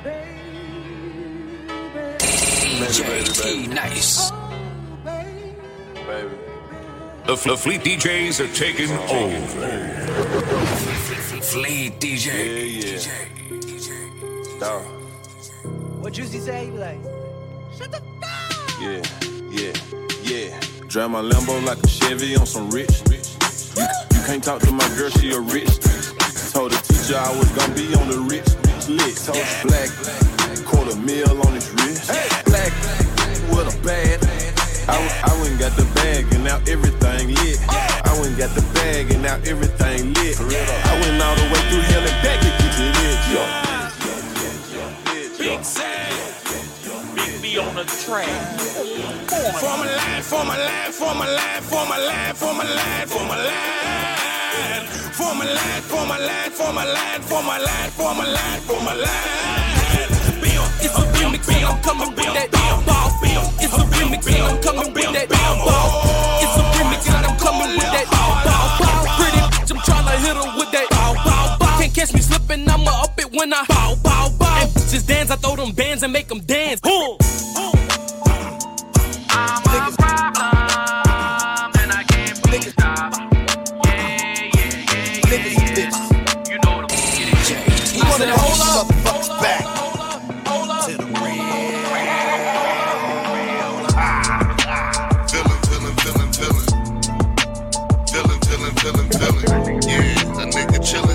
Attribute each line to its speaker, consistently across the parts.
Speaker 1: DJ Nice.
Speaker 2: Baby.
Speaker 3: The Fleet DJs are taking over.
Speaker 1: Fleet DJ.
Speaker 2: Yeah. Dog.
Speaker 4: What Juicy say? He be like, shut the fuck.
Speaker 2: Yeah. Drive my Lambo like a Chevy on some rich. You can't talk to my girl, she a rich. Told the teacher I was gonna be on the rich lit. Told her black, $250,000 on his wrist. Black with a bag. I went and got the bag and now everything lit. I went and got the bag and now everything lit. I went all the way through hell and back to get to this.
Speaker 5: Big Sam, Big B on the track. For my line, for my line, for my line, for my line, for my line, for my line. For my line, for my line, for my line, for my line, for my line, for my line. It's a remix and I'm coming with that ball. It's a remix and I'm coming with that ball. It's a remix and I'm coming with that ball. Pretty bitch, I'm tryna hit her with that ball. Can't catch me slipping, I'ma up it when I bow. And bitches dance, I throw them bands and make them dance. I'm a problem and I can't believe stop. Yeah. You know the
Speaker 4: He wanted to hold up.
Speaker 2: Back.
Speaker 6: Feeling. Yeah, a nigga chillin'.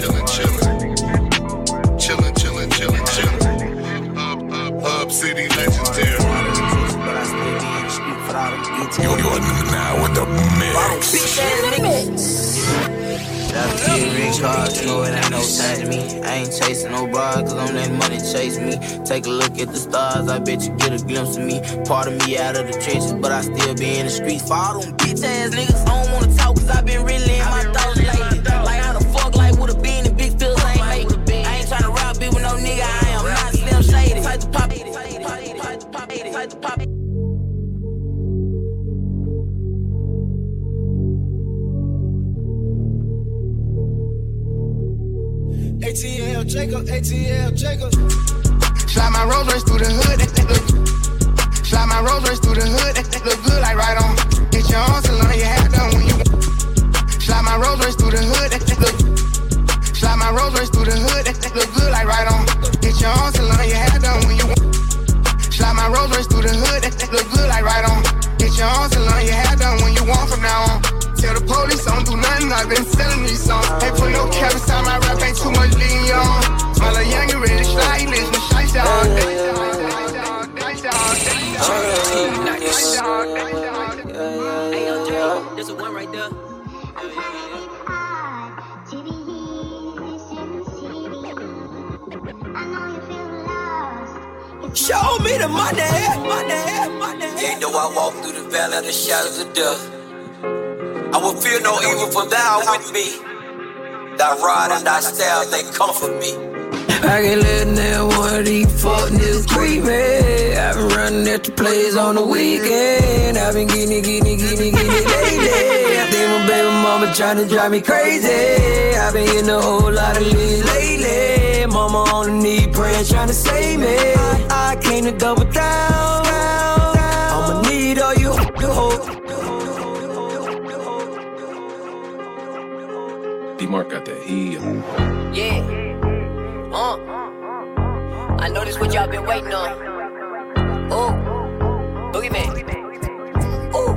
Speaker 6: Up City legendary.
Speaker 1: You're now with the mix.
Speaker 7: Ring cards, you know it ain't no time to me. I ain't chasing no broad, cause I'm that money chase me. Take a look at the stars, I bet you get a glimpse of me. Part of me out of the trenches, but I still be in the streets. For all them bitch ass niggas, I don't wanna talk, cause I been really in my thoughts lately. Like how the fuck, like with a bean and big pills I ain't make. I ain't tryna rob bitch with no nigga, I am not Slim Shady. Fight the pop, fight the pop.
Speaker 4: ATL Jacob.
Speaker 8: Slide my Rolls Royce through the hood, slide my Rolls Royce through the hood, that look good like right on. Get your arms along, your hair done when you. Slide my Rolls Royce through the hood, slide my Rolls Royce through the hood, that look good like right on. Get your arms along, your hair done when you. Slide my Rolls Royce through the hood, that look good like right on. Get your arms along, your hair done when you want from now on. Tell the police I don't do nothing, I've been selling these songs. Ain't put no cap inside my rap, ain't too much lean on. Smell a young and ready, slide, listen to shice all day.
Speaker 1: Nice.
Speaker 7: Hey, yo, Joe, there's a one right there.
Speaker 5: Show me the money.
Speaker 9: Yeah, though I walk through the valley of the shadows of death, I will fear no evil, for thou with me. Thy rod and thy staff, they comfort me.
Speaker 10: I can't let that one of these fuck niggas creepy. I've been running at the plays on the weekend. I've been getting it lately. I think my baby mama tryna drive me crazy. I've been hitting a whole lot of leads lately. Mama on the knee praying, tryna save me. I came to double down. I'ma need all you hold.
Speaker 3: D-Mark got that heat.
Speaker 7: Yeah. I know this what y'all been waiting on. Ooh. Boogeyman. Ooh.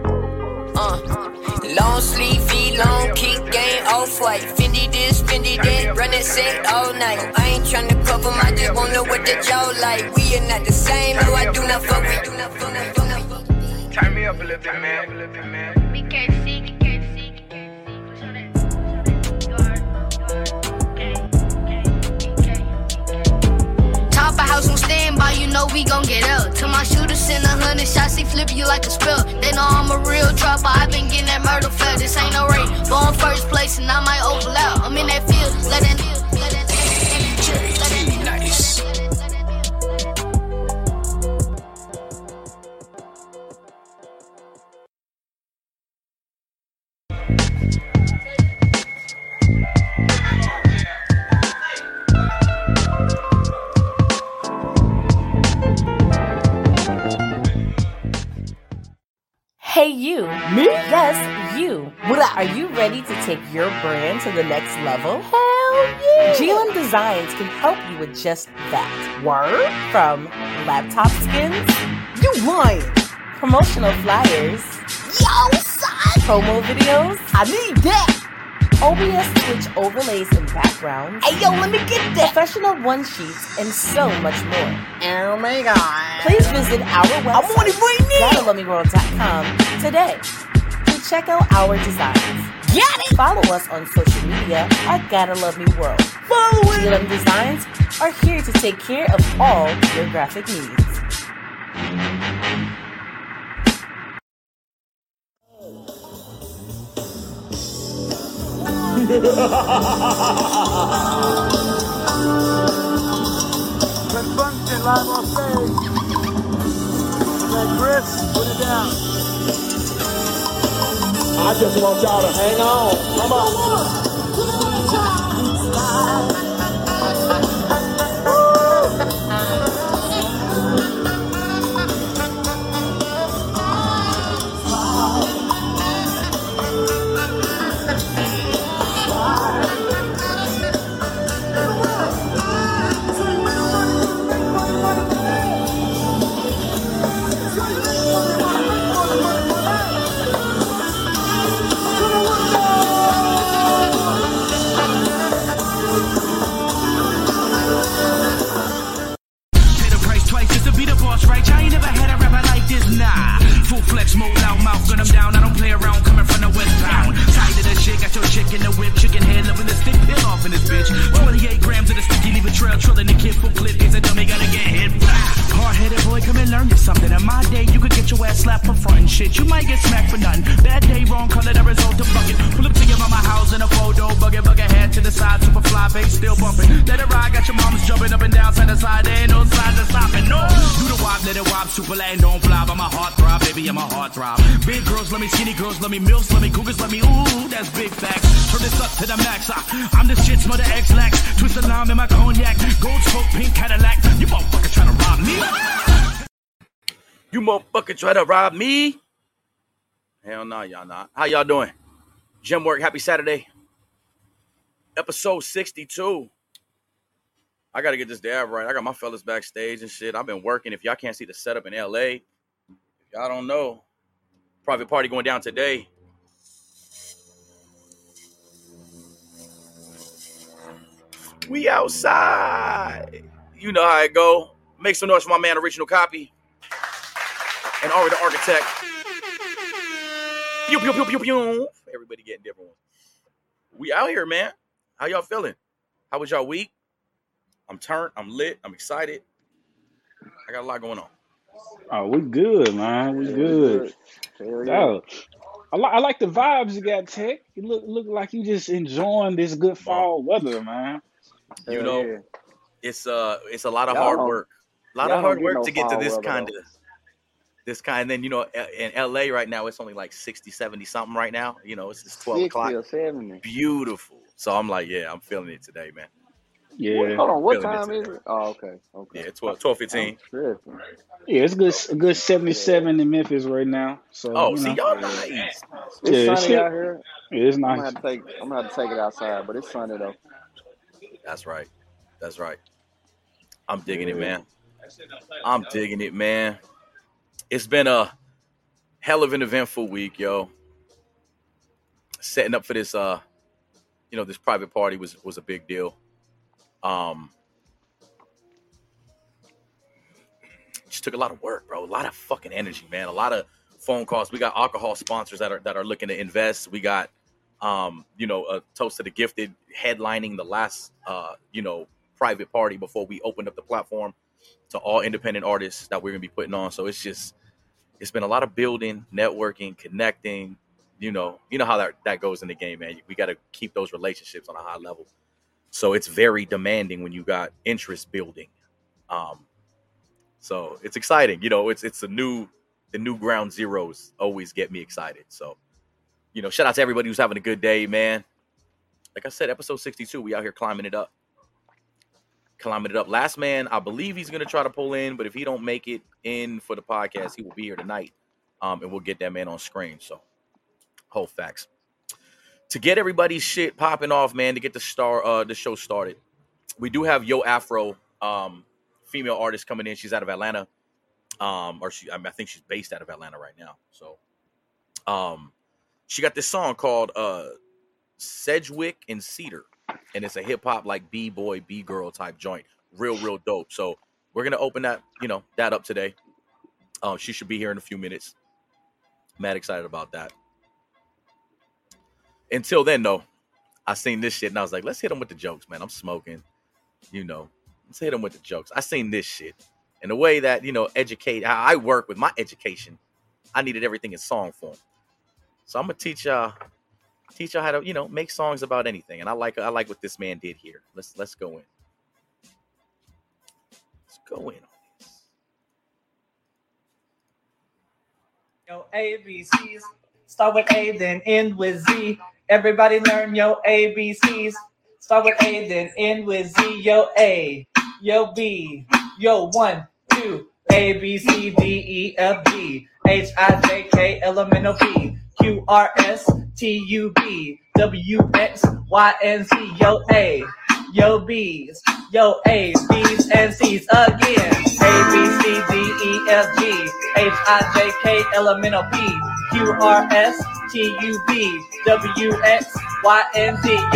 Speaker 7: Long sleeve, feet long, kick game, off-white. Fendi this, Fendi that, run that set all night. I ain't tryna cover my, just wanna know what the jaw like. We are not the same, no, I do not fuck with.
Speaker 8: Turn me up a little bit, man.
Speaker 11: We can't see. Top of house on standby, you know we gon' get up. Till my shooter send 100 shots, he flip you like a spell. They know I'm a real dropper, I been getting that murder fell. This ain't no race, born first place and I might overlap. I'm in that field, let that
Speaker 1: DJ Nice.
Speaker 12: Hey, you.
Speaker 13: Me?
Speaker 12: Yes, you.
Speaker 13: What up?
Speaker 12: Are you ready to take your brand to the next level?
Speaker 13: Hell yeah.
Speaker 12: GLM Designs can help you with just that.
Speaker 13: Word?
Speaker 12: From laptop skins,
Speaker 13: You lying.
Speaker 12: promotional flyers,
Speaker 13: Yo, son.
Speaker 12: promo videos,
Speaker 13: I need that.
Speaker 12: OBS Twitch overlays and backgrounds,
Speaker 13: Hey, yo, let me get that.
Speaker 12: professional one-sheets, and so much more.
Speaker 13: Oh, my God.
Speaker 12: Please visit our website,
Speaker 13: I'm on it right now.
Speaker 12: GottaLoveMeWorld.com today to check out our designs.
Speaker 13: Got it.
Speaker 12: Follow us on social media at Gotta Love Me World.
Speaker 13: Follow it.
Speaker 12: GLM Designs are here to take care of all your graphic needs.
Speaker 14: Chris Bunsen live on stage. Let Chris put it down.
Speaker 15: I just want y'all to hang on. Come on.
Speaker 16: Pay the price twice just to be the boss, right? I ain't never had a rapper like this, nah. Full flex mode, loud mouth, gun 'em down. I don't play around, coming from the west town. Side of the shit, got your chick in the whip, chicken head, loving the stick, peel off in this bitch. 28 grams of the sticky, leave a trail, trilling the kid full clip. Is a dummy, gotta get hit. Hard-headed boy, come and learn you something. In my day, you could get your ass slapped for front and shit. You might get smacked for nothing. Bad day, wrong color, the result of bucket. Pull up to your mama house in a photo, bucket head to the side, super fly, bass still bumping. Let it ride, got your moms jumping up and down, side to side. There ain't no signs of stopping, no. Do the wop, let it wop, super Latin, don't fly. I'm a heartthrob, baby, I'm a heartthrob. Big girls, let me skinny girls, let me milfs, let me cougars, let me ooh, that's big facts. Turn this up to the max. I'm the shit, smother X-Lax. Twist the lime in my cognac. Gold smoke, pink Cadillac. You motherfucker try to rob me? You motherfucker try to rob me? Hell no, y'all not. How y'all doing? Gym work, happy Saturday. Episode 62. I got to get this dab right. I got my fellas backstage and shit. I've been working. If y'all can't see the setup in LA, if y'all don't know, private party going down today. We outside. You know how it go. Make some noise for my man, Original Copy. And Ari the Architect. Pew, pew, pew, pew, pew. Everybody getting different ones. We out here, man. How y'all feeling? How was y'all week? I'm turned. I'm lit. I'm excited. I got a lot going on.
Speaker 17: Oh, we good, man. We good. Oh, I like the vibes you got, Tech. You look like you just enjoying this good fall weather, man.
Speaker 2: You know, it's a lot of hard work. A lot of hard work to get to this kind. And then, you know, in LA right now, it's only like 60, 70 something right now. You know, it's just 12 o'clock.
Speaker 18: 70.
Speaker 2: Beautiful. So I'm like, yeah, I'm feeling it today, man.
Speaker 17: Yeah.
Speaker 18: Hold on, what time is it? Oh, okay.
Speaker 2: Yeah, 12:15.
Speaker 17: Yeah, it's good 77 in Memphis right now. So
Speaker 2: y'all nice.
Speaker 18: It's sunny out here.
Speaker 17: Yeah, it's nice.
Speaker 18: I'm gonna have to take it outside, but it's sunny though.
Speaker 2: That's right. I'm digging it, man. It's been a hell of an eventful week, yo. Setting up for this, this private party was a big deal. Just took a lot of work, bro. A lot of fucking energy, man. A lot of phone calls. We got alcohol sponsors that are looking to invest. We got, a Toast to the Gifted headlining the last, private party before we opened up the platform to all independent artists that we're gonna be putting on. So it's been a lot of building, networking, connecting. You know how that goes in the game, man. We got to keep those relationships on a high level. So it's very demanding when you got interest building. So it's exciting. You know, it's the new ground zeros always get me excited. So, shout out to everybody who's having a good day, man. Like I said, episode 62, we out here climbing it up. Last man, I believe he's going to try to pull in, but if he don't make it in for the podcast, he will be here tonight.
Speaker 19: and we'll get that man on screen. So, whole facts. To get everybody's shit popping off, man, to get the show started, we do have Yo Afro, female artist coming in. She's out of Atlanta, I think she's based out of Atlanta right now. So, she got this song called Sedgwick and Cedar, and it's a hip hop like B-boy, B-girl type joint. Real dope. So we're gonna open that up today. She should be here in a few minutes. Mad excited about that. Until then, though, I seen this shit and I was like, let's hit them with the jokes, man. I'm smoking, Let's hit them with the jokes. I seen this shit. And the way that, educate, how I work with my education, I needed everything in song form. So I'm gonna teach y'all how to, make songs about anything. And I like what this man did here. Let's go in. Let's go in on this.
Speaker 4: Yo, ABCs. Start with A, then end with Z. Everybody learn yo ABCs. Start with A, then end with Z. Yo A, yo B, yo 1, 2, A, B, C, D, E, F, G, H, I, J, K, L, M, N, O, P, Q, R, S, T, U, V, W, X, Y, and Z. Yo A, yo B's, yo A's, B's, and C's again. A, B, C, D, E, F, G, H, I, J, K, L, M, N, O, P, Q, R, S, T, U, V, W, X, Y, and Z. Yo.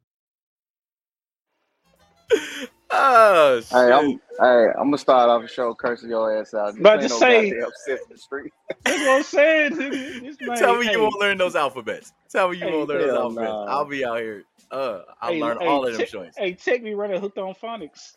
Speaker 19: Oh, shit.
Speaker 18: I'm gonna start off the show cursing your ass out.
Speaker 17: But just say,
Speaker 18: upset in the street.
Speaker 17: That's what I'm saying.
Speaker 19: Tell me you won't learn those alphabets. Tell me you won't learn those alphabets. Nah. I'll be out here. I'll learn all of them joints.
Speaker 17: Hey, take me running hooked on phonics.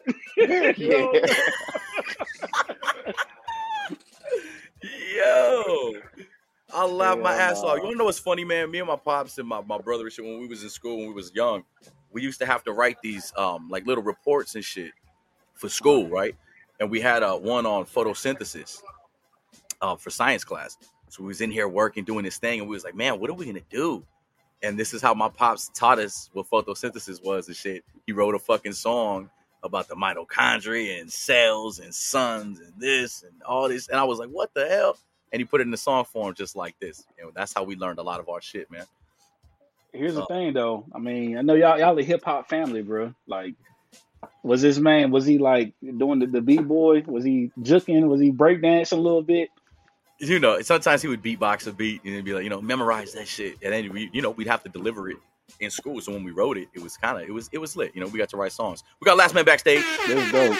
Speaker 19: Yo, I'll laugh my ass off. You wanna know what's funny, man? Me and my pops and my brother and shit, when we was in school, when we was young, we used to have to write these like little reports and shit for school, right? And we had one on photosynthesis for science class. So we was in here working, doing this thing, and we was like, man, what are we gonna do? And this is how my pops taught us what photosynthesis was and shit. He wrote a fucking song about the mitochondria and cells and suns and this and all this. And I was like, what the hell? And he put it in the song form just like this. That's how we learned a lot of our shit, man.
Speaker 17: Here's the thing, though. I mean, I know y'all a hip hop family, bro. Like, was this man? Was he like doing the b-boy? Was he juking? Was he breakdancing a little bit?
Speaker 19: Sometimes he would beatbox a beat and be like, memorize that shit, and then we'd have to deliver it in school. So when we wrote it, it was lit. We got to write songs. We got Last Man backstage.
Speaker 17: Let's go.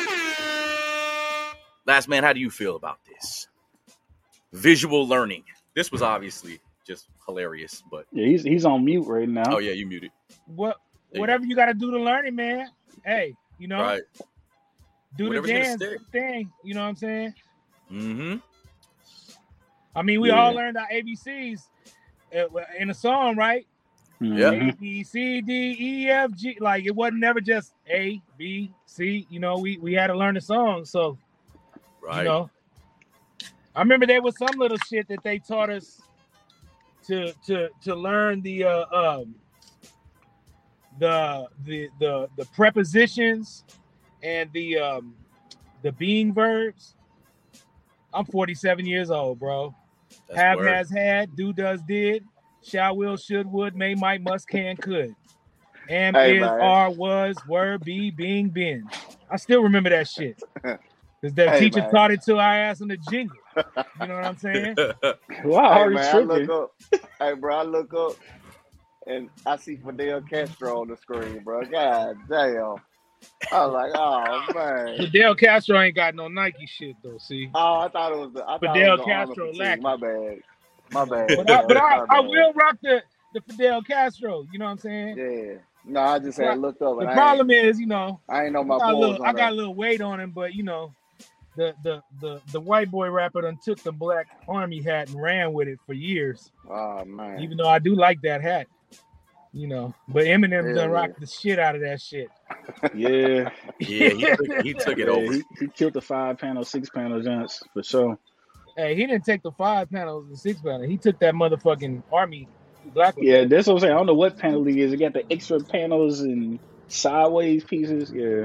Speaker 19: Last Man, how do you feel about this? Visual learning. This was obviously just hilarious, but
Speaker 17: yeah, he's on mute right now.
Speaker 19: Oh yeah, you muted.
Speaker 20: Whatever you got to do to learn it, man. Hey,
Speaker 19: right.
Speaker 20: Do
Speaker 19: Whatever's
Speaker 20: the dance thing. You know what I'm saying?
Speaker 19: Mm-hmm.
Speaker 20: I mean, we all learned our ABCs in a song, right?
Speaker 19: Yeah.
Speaker 20: A, B, C, D, E, F, G. Like, it wasn't never just A, B, C. We had to learn the song. So,
Speaker 19: right.
Speaker 20: I remember there was some little shit that they taught us to learn the prepositions and the being verbs. I'm 47 years old, bro.
Speaker 19: That's
Speaker 20: Have,
Speaker 19: word.
Speaker 20: has, had, do, does, did, shall, will, should, would, may, might, must, can, could. Am, is,
Speaker 18: man.
Speaker 20: are, was, were, be, being, been. I still remember that shit. Because the teacher
Speaker 18: man.
Speaker 20: taught it to our ass in the jingle. You know what I'm saying?
Speaker 17: Wow,
Speaker 18: Hey, man, I look up and I see Fidel Castro on the screen, bro. God damn. I was like, oh, man.
Speaker 20: Fidel Castro ain't got no Nike shit, though, see?
Speaker 18: Oh, I thought it was the
Speaker 20: Fidel Castro
Speaker 18: lack. My bad.
Speaker 20: But I will rock the Fidel Castro. You know what I'm saying?
Speaker 18: Yeah. No, I just had looked up.
Speaker 20: The problem is,
Speaker 18: I ain't know my
Speaker 20: I got a little weight on him, but the white boy rapper done took the black army hat and ran with it for years.
Speaker 18: Oh man!
Speaker 20: Even though I do like that hat, but Eminem done rocked the shit out of that shit.
Speaker 17: Yeah,
Speaker 19: he took it over.
Speaker 17: He killed the 5-panel, 6-panel joints for sure.
Speaker 20: Hey, he didn't take the 5 panels and 6 panels. He took that motherfucking army black one.
Speaker 17: Yeah, that's what I'm saying. I don't know what panel he is. It got the extra panels and sideways pieces. Yeah,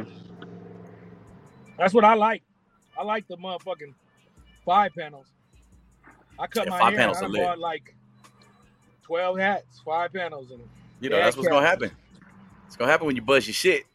Speaker 20: that's what I like. I like the motherfucking 5 panels. I cut
Speaker 19: Yeah,
Speaker 20: my
Speaker 19: 5
Speaker 20: hair.
Speaker 19: panels
Speaker 20: I
Speaker 19: are lit.
Speaker 20: bought like 12 hats, 5 panels in them.
Speaker 19: You know, that's what's gonna happen. It's gonna happen when you buzz your shit.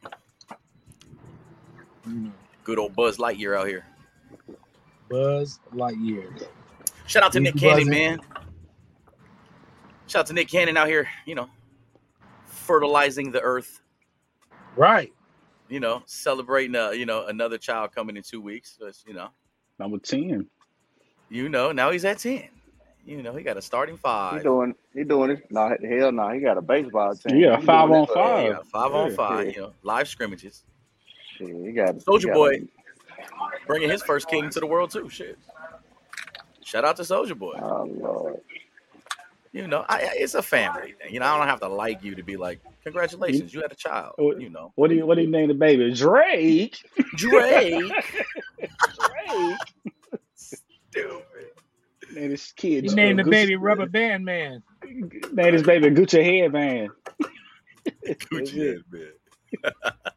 Speaker 19: Good old Buzz Lightyear out here.
Speaker 20: Buzz Lightyear.
Speaker 19: Shout out to
Speaker 20: You
Speaker 19: Nick
Speaker 20: buzzing.
Speaker 19: Cannon, man. Shout out to Nick Cannon out here, you know, fertilizing the earth.
Speaker 20: Right.
Speaker 19: You know, celebrating, you know, another child coming in 2 weeks. So it's, you know,
Speaker 17: Number 10.
Speaker 19: you know, now he's at 10. You know, he got a starting 5.
Speaker 18: He doing it. No, hell no. He got a baseball team.
Speaker 17: Yeah,
Speaker 18: He
Speaker 17: 5
Speaker 18: doing
Speaker 17: on
Speaker 18: it.
Speaker 17: 5.
Speaker 19: Yeah, 5 on 5.
Speaker 18: Yeah.
Speaker 19: You know, live scrimmages.
Speaker 18: Shit, he got
Speaker 19: Soulja Boy bringing his first king to the world too. Shit. Shout out to Soulja Boy.
Speaker 18: Oh Lord.
Speaker 19: You know, it's a family thing. You know, I don't have to like you to be like, congratulations, you had a child. You know,
Speaker 17: What do you name the baby? Drake.
Speaker 19: Drake.
Speaker 17: Stupid. Name his kid.
Speaker 20: He named the
Speaker 17: Gucci-
Speaker 20: baby Rubber Band Man.
Speaker 17: Name his baby Gucci Headband.
Speaker 19: Gucci Headband.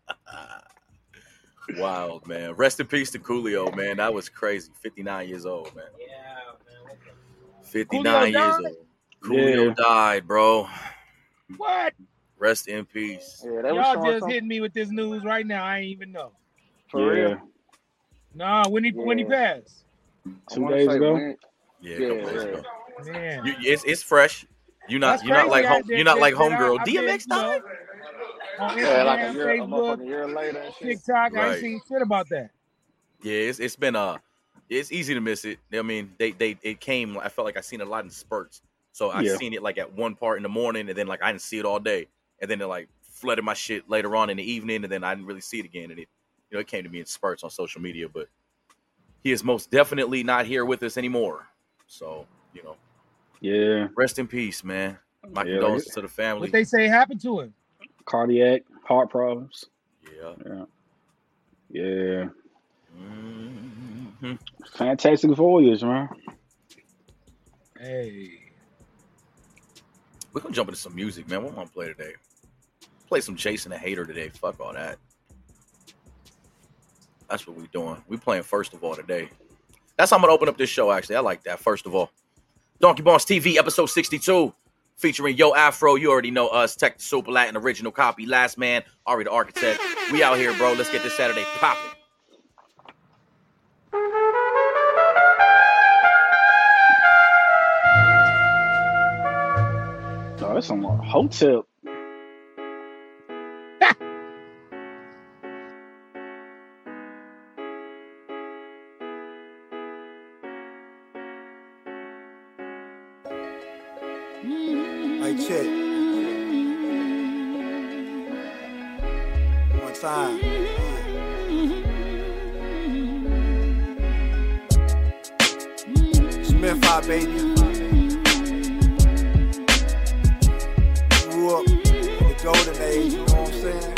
Speaker 19: Wild, man. Rest in peace to Coolio, man. That was crazy. 59 years old, man.
Speaker 4: Yeah, man.
Speaker 19: 59 years old. Coolio died, bro.
Speaker 20: What?
Speaker 19: Rest in peace.
Speaker 18: Yeah, they was
Speaker 20: Y'all
Speaker 18: showing
Speaker 20: just
Speaker 18: something
Speaker 20: hitting me with this news right now. I ain't even know.
Speaker 18: for real.
Speaker 20: Nah, when he passed.
Speaker 18: I
Speaker 17: 2
Speaker 18: wanna
Speaker 17: days
Speaker 18: say
Speaker 17: ago.
Speaker 18: when-
Speaker 19: Yeah, a couple
Speaker 18: Yeah,
Speaker 19: days
Speaker 18: yeah.
Speaker 19: ago.
Speaker 20: Man.
Speaker 19: It's fresh. You're not
Speaker 20: That's
Speaker 19: like
Speaker 20: crazy.
Speaker 19: home. You're not like homegirl.
Speaker 20: I've been,
Speaker 19: DMX
Speaker 20: you know,
Speaker 19: died.
Speaker 20: on
Speaker 18: Yeah, like a
Speaker 20: Instagram,
Speaker 18: year, a
Speaker 20: Facebook,
Speaker 18: motherfucking year later and shit.
Speaker 20: TikTok. I
Speaker 19: Right.
Speaker 20: ain't seen shit about that.
Speaker 19: Yeah, it's been it's easy to miss it. I mean, it came. I felt like I seen it a lot in spurts. So I
Speaker 17: Yeah.
Speaker 19: seen it like at one part in the morning, and then like I didn't see it all day, and then it like flooded my shit later on in the evening, and then I didn't really see it again. And it came to me in spurts on social media. But he is most definitely not here with us anymore. So
Speaker 17: Yeah.
Speaker 19: rest in peace, man. My
Speaker 17: Yeah,
Speaker 19: condolences to the family.
Speaker 20: What they say happened to him?
Speaker 17: Cardiac, heart problems.
Speaker 19: Yeah.
Speaker 17: Yeah.
Speaker 19: Mhm.
Speaker 17: Fantastic Voyage, man.
Speaker 20: Hey.
Speaker 19: We're gonna jump into some music, man. What am I gonna play today? Play some Chasing the Hater today. Fuck all that. That's what we doing. We playing First of All today. That's how I'm gonna open up this show, actually. I like that. First of All. Donkey Bones TV, episode 62. Featuring Yo Afro. You already know us. Tech the Super Latin original copy. Last Man, Ari the Architect. We out here, bro. Let's get this Saturday popping.
Speaker 17: Oh, that's some hotel.
Speaker 14: Hey, check. One time. Smith, baby. Grew up in the golden age, you know what I'm saying?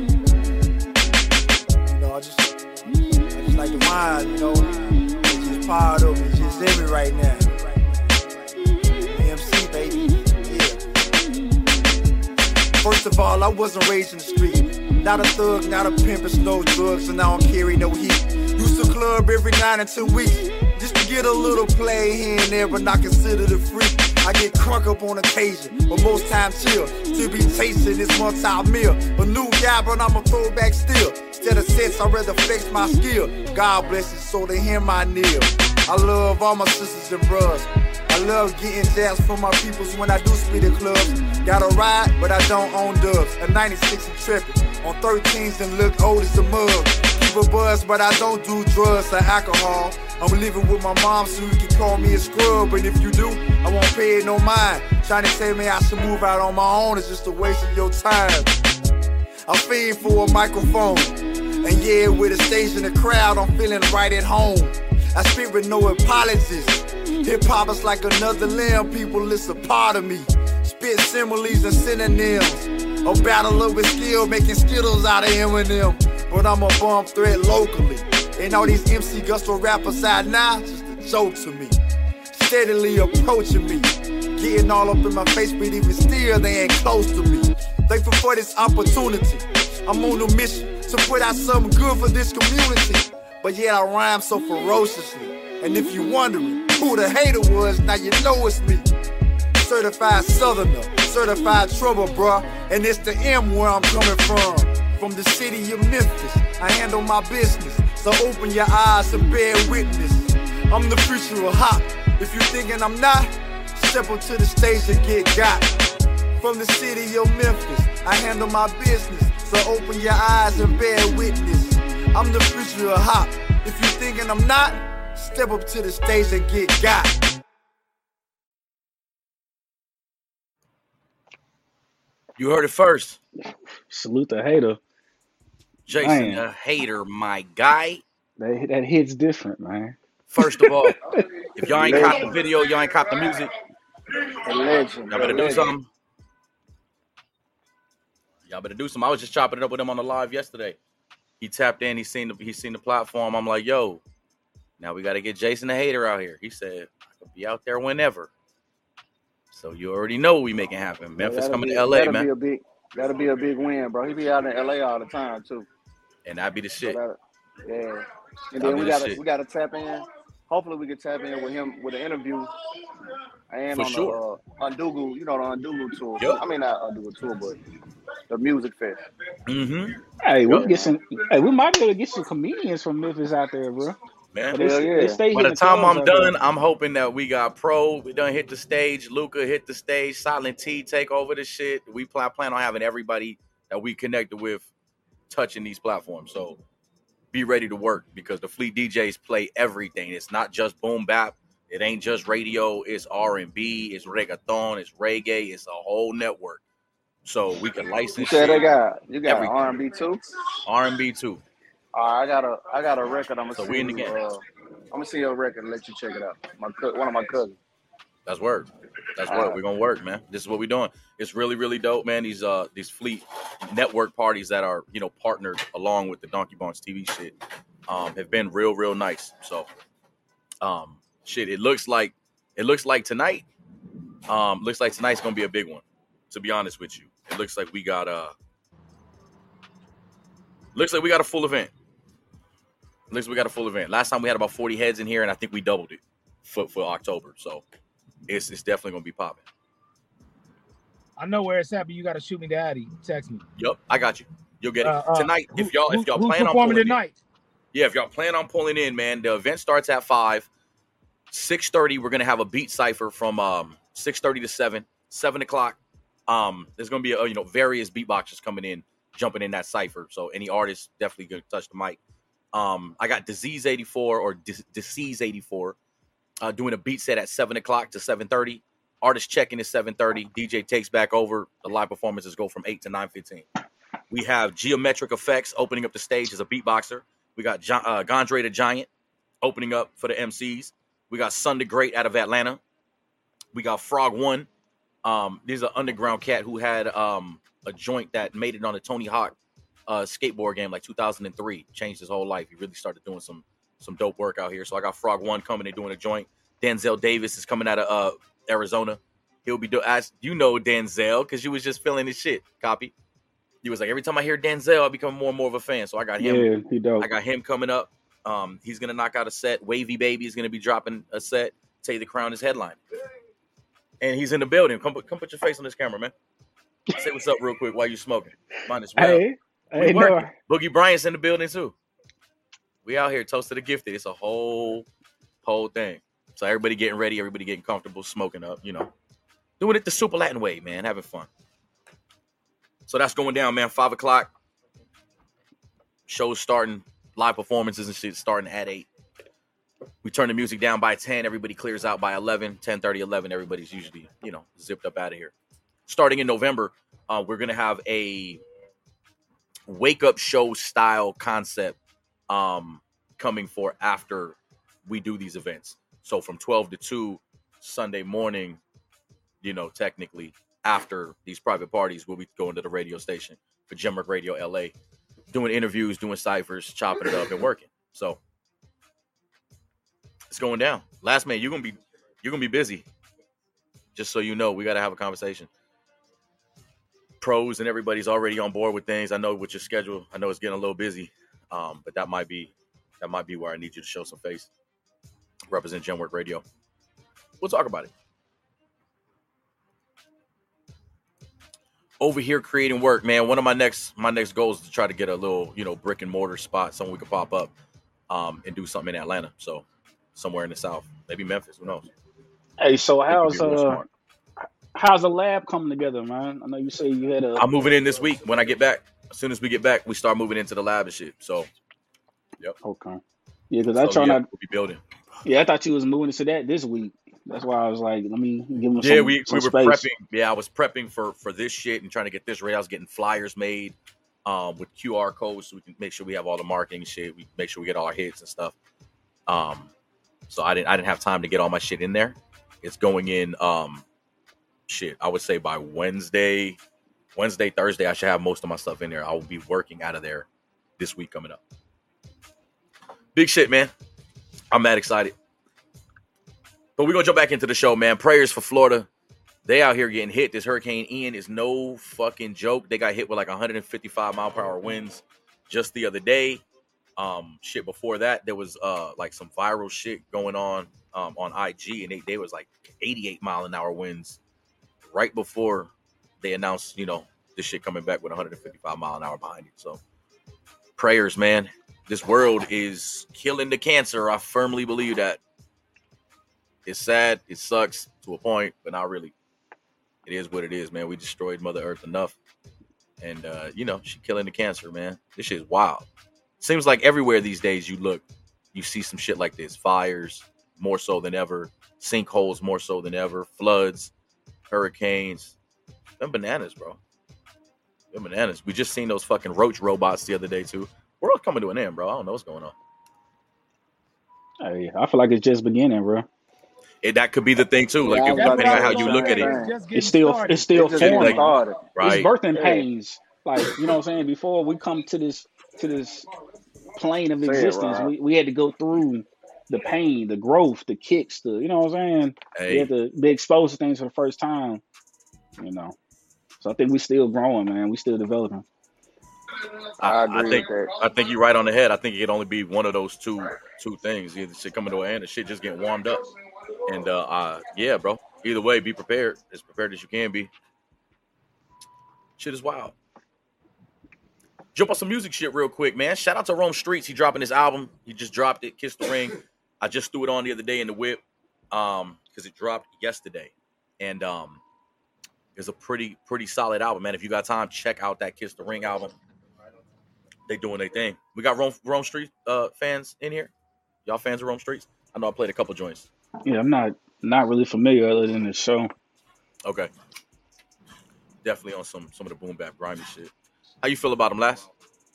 Speaker 14: You know, I just like the wine, you know. It's just part of me, it's just in me right now. MC, baby. Yeah. First of all, I wasn't raised in the street. Not a thug, not a pimp, it's no drugs, and I don't carry no heat. Used to club every 9 and 2 weeks. Just to get a little play here and there, but not considered a freak. I get crunk up on occasion, but most times chill. Still be chasing this multi-meal. A new guy, but I'm a throwback still. Instead of sets, I'd rather flex my skill. God bless his soul, they hear my kneel. I love all my sisters and bros. I love getting jazz from my peoples when I do spit at clubs. Got a ride, but I don't own dubs. A 96 Intrepid on 13s and look old as a mug. Keep a buzz, but I don't do drugs or alcohol. I'm living with my mom, so you can call me a scrub. But if you do, I won't pay it no mind. Trying to tell me I should move out on my own is just a waste of your time. I fiend for a microphone. And yeah, with a stage in the crowd, I'm feeling right at home. I spit with no apologies. Hip-hop is like another limb, people, it's a part of me. Spit similes and synonyms. A battle of skill, making skittles out of Eminem. But I'm a bomb threat locally. And all these MC gusto rappers out now, just a joke to me. Steadily approaching me. Getting all up in my face, but even still, they ain't close to me. Thankful for this opportunity. I'm on a mission to put out something good for this community. But yet I rhyme so ferociously. And if you wondering who the hater was, now you know it's me. Certified Southerner, certified trouble, bruh. And it's the M where I'm coming from. From the city of Memphis, I handle my business. So open your eyes and bear witness. I'm the future of hop. If you thinking I'm not, step up to the stage and get got. From the city of Memphis, I handle my business. So open your eyes and bear witness. I'm the future of hop. If you thinking I'm not, step up to the stage and get got.
Speaker 19: You heard it first.
Speaker 17: Salute the hater.
Speaker 19: Jason,
Speaker 17: Man.
Speaker 19: the hater, my guy.
Speaker 17: That hits different, man.
Speaker 19: First of all, if y'all ain't caught the video, y'all ain't caught the music,
Speaker 18: Legend.
Speaker 19: y'all better do something. Y'all better do something. I was just chopping it up with him on the live yesterday. He tapped in. He seen the platform. I'm like, yo, now we got to get Jason the hater out here. He said, I could be out there whenever. So you already know what we making happen. Memphis coming to LA, man.
Speaker 18: That'll be a big win, bro. He be out in LA all the time too.
Speaker 19: And that'd be the shit.
Speaker 18: Yeah. And then we gotta tap in. Hopefully we can tap in with him with an interview. And
Speaker 19: For
Speaker 18: on
Speaker 19: sure.
Speaker 18: the Undugu, you know, the Undugu tour.
Speaker 19: Yep.
Speaker 18: I mean not Undugu tour, but the music fest.
Speaker 19: Mm-hmm.
Speaker 17: Hey, we might be able to get some comedians from Memphis out there, bro.
Speaker 19: Man,
Speaker 17: they stay
Speaker 19: by
Speaker 17: here
Speaker 19: the
Speaker 17: in
Speaker 19: time
Speaker 17: clubs
Speaker 19: I'm
Speaker 17: out
Speaker 19: done,
Speaker 17: there.
Speaker 19: I'm hoping that we got Pro. We done hit the stage. Luca hit the stage. Silent T take over the shit. We plan on having everybody that we connected with touching these platforms. So be ready to work because the Fleet DJs play everything. It's not just boom bap. It ain't just radio. It's R&B. It's reggaeton. It's reggae. It's a whole network. So we can license.
Speaker 18: You said
Speaker 19: shit,
Speaker 18: you got
Speaker 19: everything.
Speaker 18: R&B too?
Speaker 19: R&B too.
Speaker 18: I got a record. I'm
Speaker 19: So
Speaker 18: gonna
Speaker 19: we in the
Speaker 18: see
Speaker 19: game.
Speaker 18: I'm gonna see your record and let you check it out. One of my cousins.
Speaker 19: That's word. That's word. We're gonna work, man. This is what we're doing. It's really, really dope, man. These Fleet network parties that are, partnered along with the Donkey Bonks TV shit, have been real, real nice. So, shit, it looks like tonight. Looks like tonight's gonna be a big one. To be honest with you, it looks like we got a full event. Looks like we got a full event. Last time we had about 40 heads in here, and I think we doubled it for October. So it's definitely gonna be popping.
Speaker 20: I know where it's at, but you got to shoot me the Addy. Text me.
Speaker 19: Yep, I got you. You'll get it tonight. If y'all
Speaker 20: who's
Speaker 19: plan on
Speaker 20: performing
Speaker 19: pulling
Speaker 20: tonight?
Speaker 19: Yeah, if y'all plan on pulling in, man, the event starts at 5. 6:30, we're gonna have a beat cipher from 6:30 to 7. 7 o'clock. There's gonna be various beatboxers coming in, jumping in that cipher. So any artist definitely gonna touch the mic. I got Disease 84 or Disease 84 doing a beat set at 7 o'clock to 7:30. Artist check-in is 7:30. DJ takes back over. The live performances go from 8 to 9:15. We have Geometric Effects opening up the stage as a beatboxer. We got Gondre the Giant opening up for the MCs. We got Sun the Great out of Atlanta. We got Frog One. There's an underground cat who had a joint that made it on the Tony Hawk skateboard game like 2003. Changed his whole life. He really started doing some dope work out here. So I got Frog One coming and doing a joint. Denzel Davis is coming out of Arizona. He'll be doing, as you know, Denzel, because you was just feeling his shit. Copy. He was like, every time I hear Denzel, I become more and more of a fan. So I got him.
Speaker 17: Yeah, he dope.
Speaker 19: I got him coming up. He's gonna knock out a set. Wavy Baby is gonna be dropping a set. Tay the Crown is headline, and he's in the building. Come put your face on this camera, man. Say what's up real quick while you smoking. Mine as well.
Speaker 17: Hey, no.
Speaker 19: Boogie Bryant's in the building too. We out here, Toast to the Gifted. It's a whole thing. So everybody getting ready, everybody getting comfortable, smoking up, doing it the super Latin way, man, having fun. So that's going down, man. 5 o'clock. Shows starting, live performances and shit starting at 8. We turn the music down by 10. Everybody clears out by 11, 10:30, 11. Everybody's usually, zipped up out of here. Starting in November, we're going to have a wake-up show style concept coming for after we do these events. So from 12 to 2 Sunday morning, technically after these private parties, we'll be going to the radio station for Gemrick Radio LA, doing interviews, doing ciphers, chopping it up and working. So it's going down. Last man, you're gonna be busy. Just so you know, we gotta have a conversation. Pros and everybody's already on board with things. I know with your schedule, I know it's getting a little busy. But that might be where I need you to show some face. Represent Genwork Radio. We'll talk about it. Over here creating work, man. One of my next goals is to try to get a little, brick and mortar spot, somewhere we could pop up and do something in Atlanta. So somewhere in the South, maybe Memphis, who knows?
Speaker 17: Hey, so how's the lab coming together, man? I know you say you had
Speaker 19: I'm moving in this week when I get back. As soon as we get back, we start moving into the lab and shit. So, yep.
Speaker 17: Okay. Yeah, because we'll
Speaker 19: be building.
Speaker 17: Yeah, I thought you was moving into that this week. That's why I was like, let me give them
Speaker 19: we were
Speaker 17: space.
Speaker 19: prepping. Yeah, I was prepping for this shit and trying to get this ready. I was getting flyers made with QR codes so we can make sure we have all the marketing shit. We make sure we get all our hits and stuff. So I didn't have time to get all my shit in there. It's going in I would say by Wednesday, Thursday, I should have most of my stuff in there. I will be working out of there this week coming up. Big shit, man. I'm mad excited. But we're going to jump back into the show, man. Prayers for Florida. They out here getting hit. This Hurricane Ian is no fucking joke. They got hit with like 155 mile per hour winds just the other day. Before that, there was like some viral shit going on IG, and they was like 88 mile an hour winds right before they announced, this shit coming back with 155 mile an hour behind it. So prayers, man. This world is killing the cancer. I firmly believe that. It's sad. It sucks to a point, but not really. It is what it is, man. We destroyed Mother Earth enough. And, she's killing the cancer, man. This shit is wild. Seems like everywhere these days you look, you see some shit like this. Fires, more so than ever. Sinkholes, more so than ever. Floods, hurricanes. Them bananas, bro. Them bananas. We just seen those fucking roach robots the other day, too. World's coming to an end, bro. I don't know what's going on.
Speaker 17: Hey, I feel like it's just beginning, bro.
Speaker 19: That could be the thing too. Like depending on how you look at it,
Speaker 17: it's still forming.
Speaker 19: Right.
Speaker 17: It's birthing pains. Like, you know what I'm saying? Before we come to this plane of existence, we had to go through the pain, the growth, the kicks, you know what I'm saying? We had to be exposed to things for the first time. So I think we still growing, man. We still developing.
Speaker 19: I think you're right on the head. I think it could only be one of those two things. Either shit coming to an end or shit just getting warmed up. And yeah, bro. Either way, be prepared. As prepared as you can be. Shit is wild. Jump on some music shit real quick, man. Shout out to Rome Streets. He dropping his album. He just dropped it, Kiss the Ring. I just threw it on the other day in the whip because it dropped yesterday. And it's a pretty solid album, man. If you got time, check out that Kiss the Ring album. They doing their thing. We got Rome Street fans in here. Y'all fans of Rome Streets? I know I played a couple joints.
Speaker 17: Yeah, I'm not really familiar other than the show.
Speaker 19: Okay. Definitely on some of the boom bap grimy shit. How you feel about him, Last?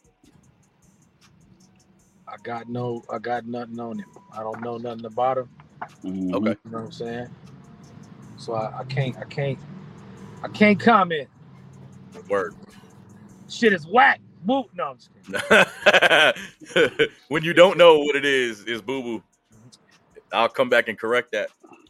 Speaker 20: I got nothing on him. I don't know nothing about him.
Speaker 17: Mm-hmm.
Speaker 19: Okay.
Speaker 20: You know what I'm saying? So I can't comment.
Speaker 19: Word.
Speaker 20: Shit is whack. Boo. No, I'm just
Speaker 19: kidding. When you don't know what it is boo-boo. I'll come back and correct that.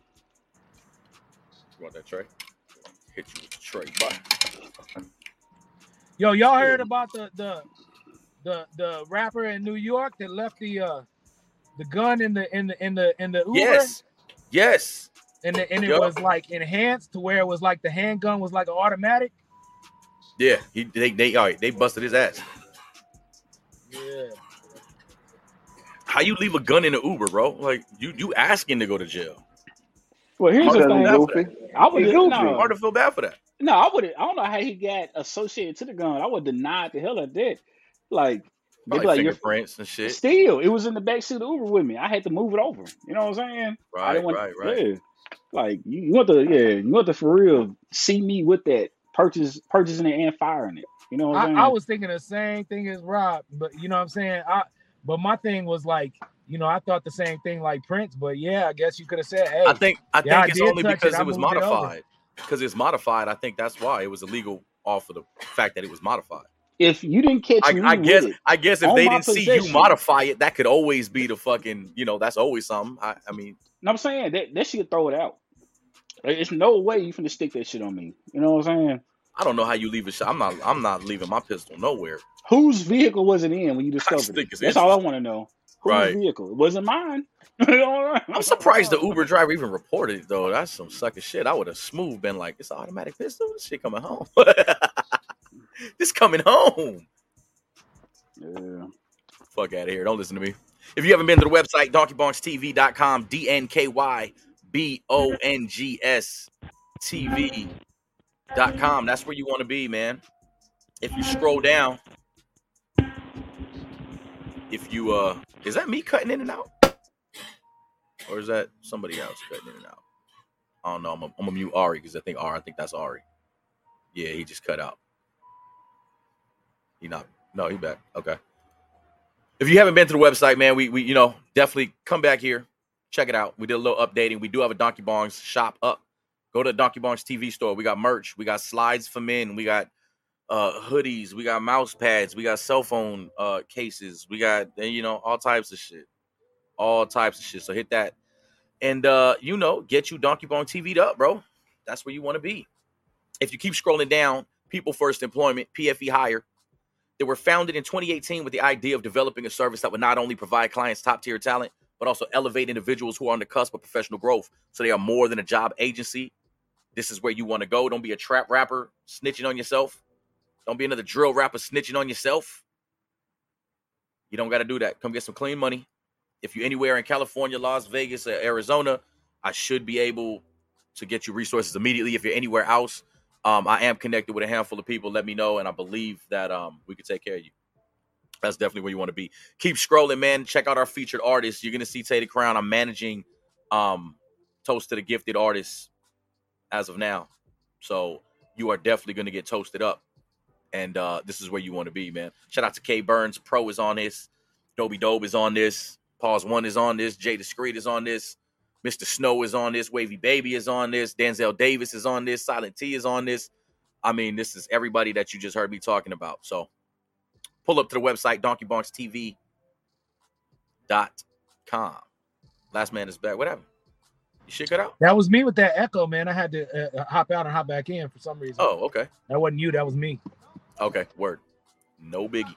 Speaker 19: You want that tray? Hit you with the tray. Bye.
Speaker 20: Yo, y'all heard about the rapper in New York that left the gun in the Uber?
Speaker 19: Yes.
Speaker 20: And it was like enhanced to where it was like the handgun was like an automatic.
Speaker 19: Yeah, they busted his ass.
Speaker 20: Yeah.
Speaker 19: How you leave a gun in an Uber, bro? Like you asking to go to jail.
Speaker 17: Well, here's the thing.
Speaker 19: Hard to feel bad for that.
Speaker 17: No, I don't know how he got associated to the gun. I would deny the hell of that. Like, they'd be like
Speaker 19: fingerprints and shit.
Speaker 17: Still, it was in the backseat of the Uber with me. I had to move it over. You know what I'm saying?
Speaker 19: Right.
Speaker 17: Yeah. Like you want to for real see me with that purchasing it and firing it. You know what I'm saying?
Speaker 20: I was thinking the same thing as Rob, but you know what I'm saying? But my thing was like, I thought the same thing like Prince, but yeah, I guess you could have said, hey.
Speaker 19: I think it's only because it was modified. Because it's modified, I think that's why it was illegal off of the fact that it was modified.
Speaker 17: If you didn't catch me
Speaker 19: I guess if they didn't see you modify it, that could always be the fucking, that's always something. I mean.
Speaker 17: No, I'm saying that shit throw it out. There's no way you finna stick that shit on me. You know what I'm saying?
Speaker 19: I don't know how you leave a shot. I'm not leaving my pistol nowhere.
Speaker 17: Whose vehicle was it in when you discovered it? That's all I want to know.
Speaker 19: Right.
Speaker 17: vehicle? It wasn't mine.
Speaker 19: I'm surprised the Uber driver even reported it, though. That's some sucker shit. I would have smooth been like, it's an automatic pistol. This shit coming home. This coming home.
Speaker 17: Yeah.
Speaker 19: Fuck out of here. Don't listen to me. If you haven't been to the website, donkeybongstv.com, DNKYBONGS TV.com. That's where you want to be, man. If you scroll down, if you, is that me cutting in and out? Or is that somebody else cutting in and out? I don't know. I'm gonna mute Ari because I think that's Ari. Yeah, he just cut out. He back. Okay. If you haven't been to the website, man, we definitely come back here, check it out. We did a little updating. We do have a Donkey Bongs shop up. Go to the Donkey Bongs TV store. We got merch. We got slides for men. We got hoodies. We got mouse pads. We got cell phone cases. We got all types of shit. All types of shit. So hit that. And get you Donkey Bong TV'd up, bro. That's where you want to be. If you keep scrolling down, People First Employment, PFE Hire. They were founded in 2018 with the idea of developing a service that would not only provide clients top-tier talent, but also elevate individuals who are on the cusp of professional growth. So they are more than a job agency. This is where you want to go. Don't be a trap rapper snitching on yourself. Don't be another drill rapper snitching on yourself. You don't got to do that. Come get some clean money. If you're anywhere in California, Las Vegas, or Arizona, I should be able to get you resources immediately. If you're anywhere else, I am connected with a handful of people. Let me know, and I believe that we can take care of you. That's definitely where you want to be. Keep scrolling, man. Check out our featured artists. You're going to see Tated Crown. I'm managing Toast to the Gifted artists as of now. So you are definitely going to get toasted up. And this is where you want to be, man. Shout out to K Burns. Pro is on this. Dobie Dobe is on this. Pause One is on this. Jay Discreet is on this. Mr. Snow is on this. Wavy Baby is on this. Denzel Davis is on this. Silent T is on this. I mean, this is everybody that you just heard me talking about. So pull up to the website, DonkeyBonksTV.com. Last man is back. What happened? You shit cut out?
Speaker 20: That was me with that echo, man. I had to hop out and hop back in for some reason.
Speaker 19: Oh, okay.
Speaker 20: That wasn't you. That was me.
Speaker 19: Okay, word. No biggie.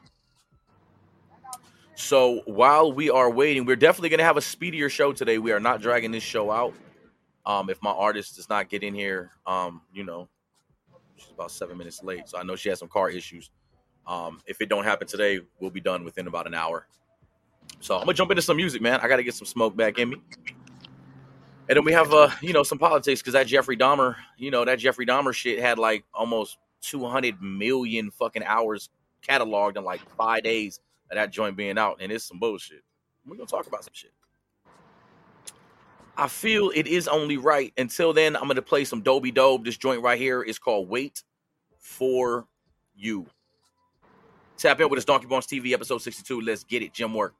Speaker 19: So while we are waiting, we're definitely going to have a speedier show today. We are not dragging this show out. If my artist does not get in here, she's about 7 minutes late. So I know she has some car issues. If it don't happen today, we'll be done within about an hour. So I'm going to jump into some music, man. I got to get some smoke back in me. And then we have, some politics because that Jeffrey Dahmer, that Jeffrey Dahmer shit had like almost 200 million fucking hours cataloged in like 5 days of that joint being out. And it's some bullshit. We're going to talk about some shit. I feel it is only right. Until then, I'm going to play some Dobie Dobe. This joint right here is called Wait For You. Tap in with us, Donkey Bongs TV, episode 62. Let's get it. Gym work.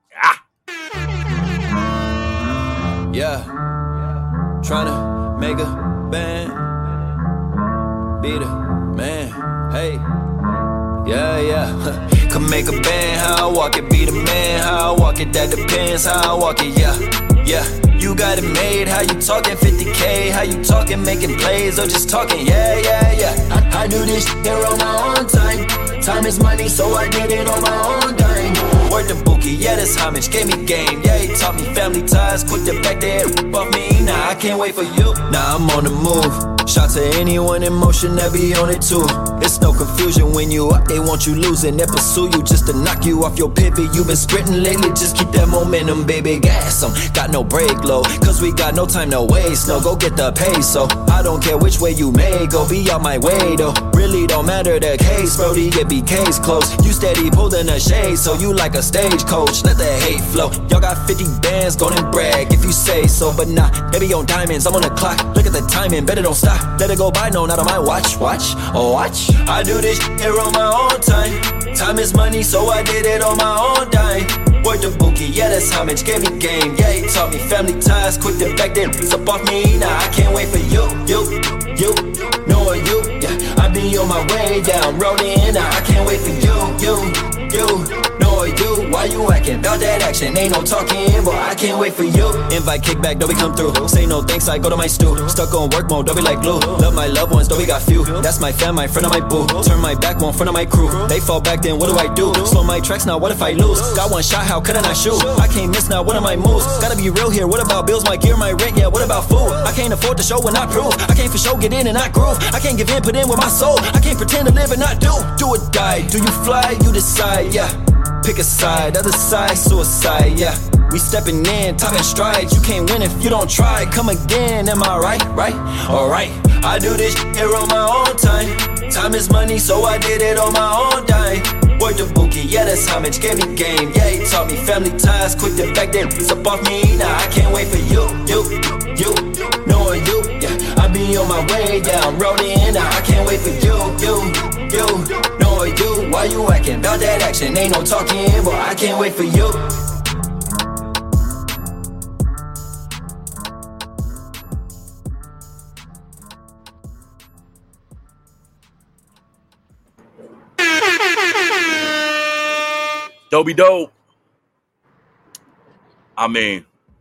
Speaker 21: Yeah. Tryna make a band. Be the man. Hey. Yeah. Come make a band, how I walk it. Be the man, how I walk it. That depends how I walk it, yeah. You got it made, how you talking 50K, how you talking, making plays or just talking, yeah. I do this shit here on my own time. Time is money, so I did it on my own dime. Word to Bookie, yeah, that's homage, gave me game, yeah, he taught me family ties, quick to back that off me, nah, I can't wait for you. Nah, I'm on the move, shout to anyone in motion that be on it too. It's no confusion when you up, they want you losing, they pursue you just to knock you off your pivot. You been sprinting lately, just keep that momentum, baby, gas em. Got no break low, cause we got no time to waste, no, go get the peso. I don't care which way you may go, be on my way though. Really don't matter the case, Brody, it be case close. You steady pulling a shade, so you like a stagecoach. Let the hate flow. Y'all got 50 bands, go and brag if you say so. But nah, they be on diamonds, I'm on the clock. Look at the timing, better don't stop. Let it go by, no, not on my watch. Watch. I do this shit here on my own time. Time is money, so I did it on my own dime. Word to Bookie, yeah, that's homage, gave me game. Yeah, he taught me family ties, quick to back that up off me. Nah, I can't wait for you, knowing you, yeah. I be on my way down, rolling, nah, I can't wait for you, knowing you, why you acting? About that action, ain't no talking, but I can't wait for you. Invite kickback, don't be come through. Say no thanks, I go to my stew. Stuck on work mode, don't be like glue. Love my loved ones, don't be got few. That's my fam, my friend, and my boo. Turn my back, one friend of my crew. They fall back, then what do I do? Slow my tracks now, what if I lose? Got one shot, how could I not shoot? I can't miss now, what are my moves? Gotta be real here, what about bills, my gear, my rent, yeah, what about food? I can't afford to show and not prove. I can't for sure get in and not groove. I can't give in, put in with my soul. I can't pretend to live and not do. Do or die, do you fly, you decide, yeah. Pick a side, other side, suicide, yeah. We stepping in, talking strides. You can't win if you don't try. Come again, am I right? Right? Alright. I do this here on my own time. Time is money, so I did it on my own dime. Word to Bookie, yeah, that's how much gave me game. Yeah, he taught me family ties, quick to back them up off me. Now I can't wait for you, knowing you, yeah. I be on my way, yeah, I'm rolling. Now I can't wait for you, knowing you, why you acting? About that action, ain't no talking, but I can't wait for you.
Speaker 19: Dopey Dope. I mean,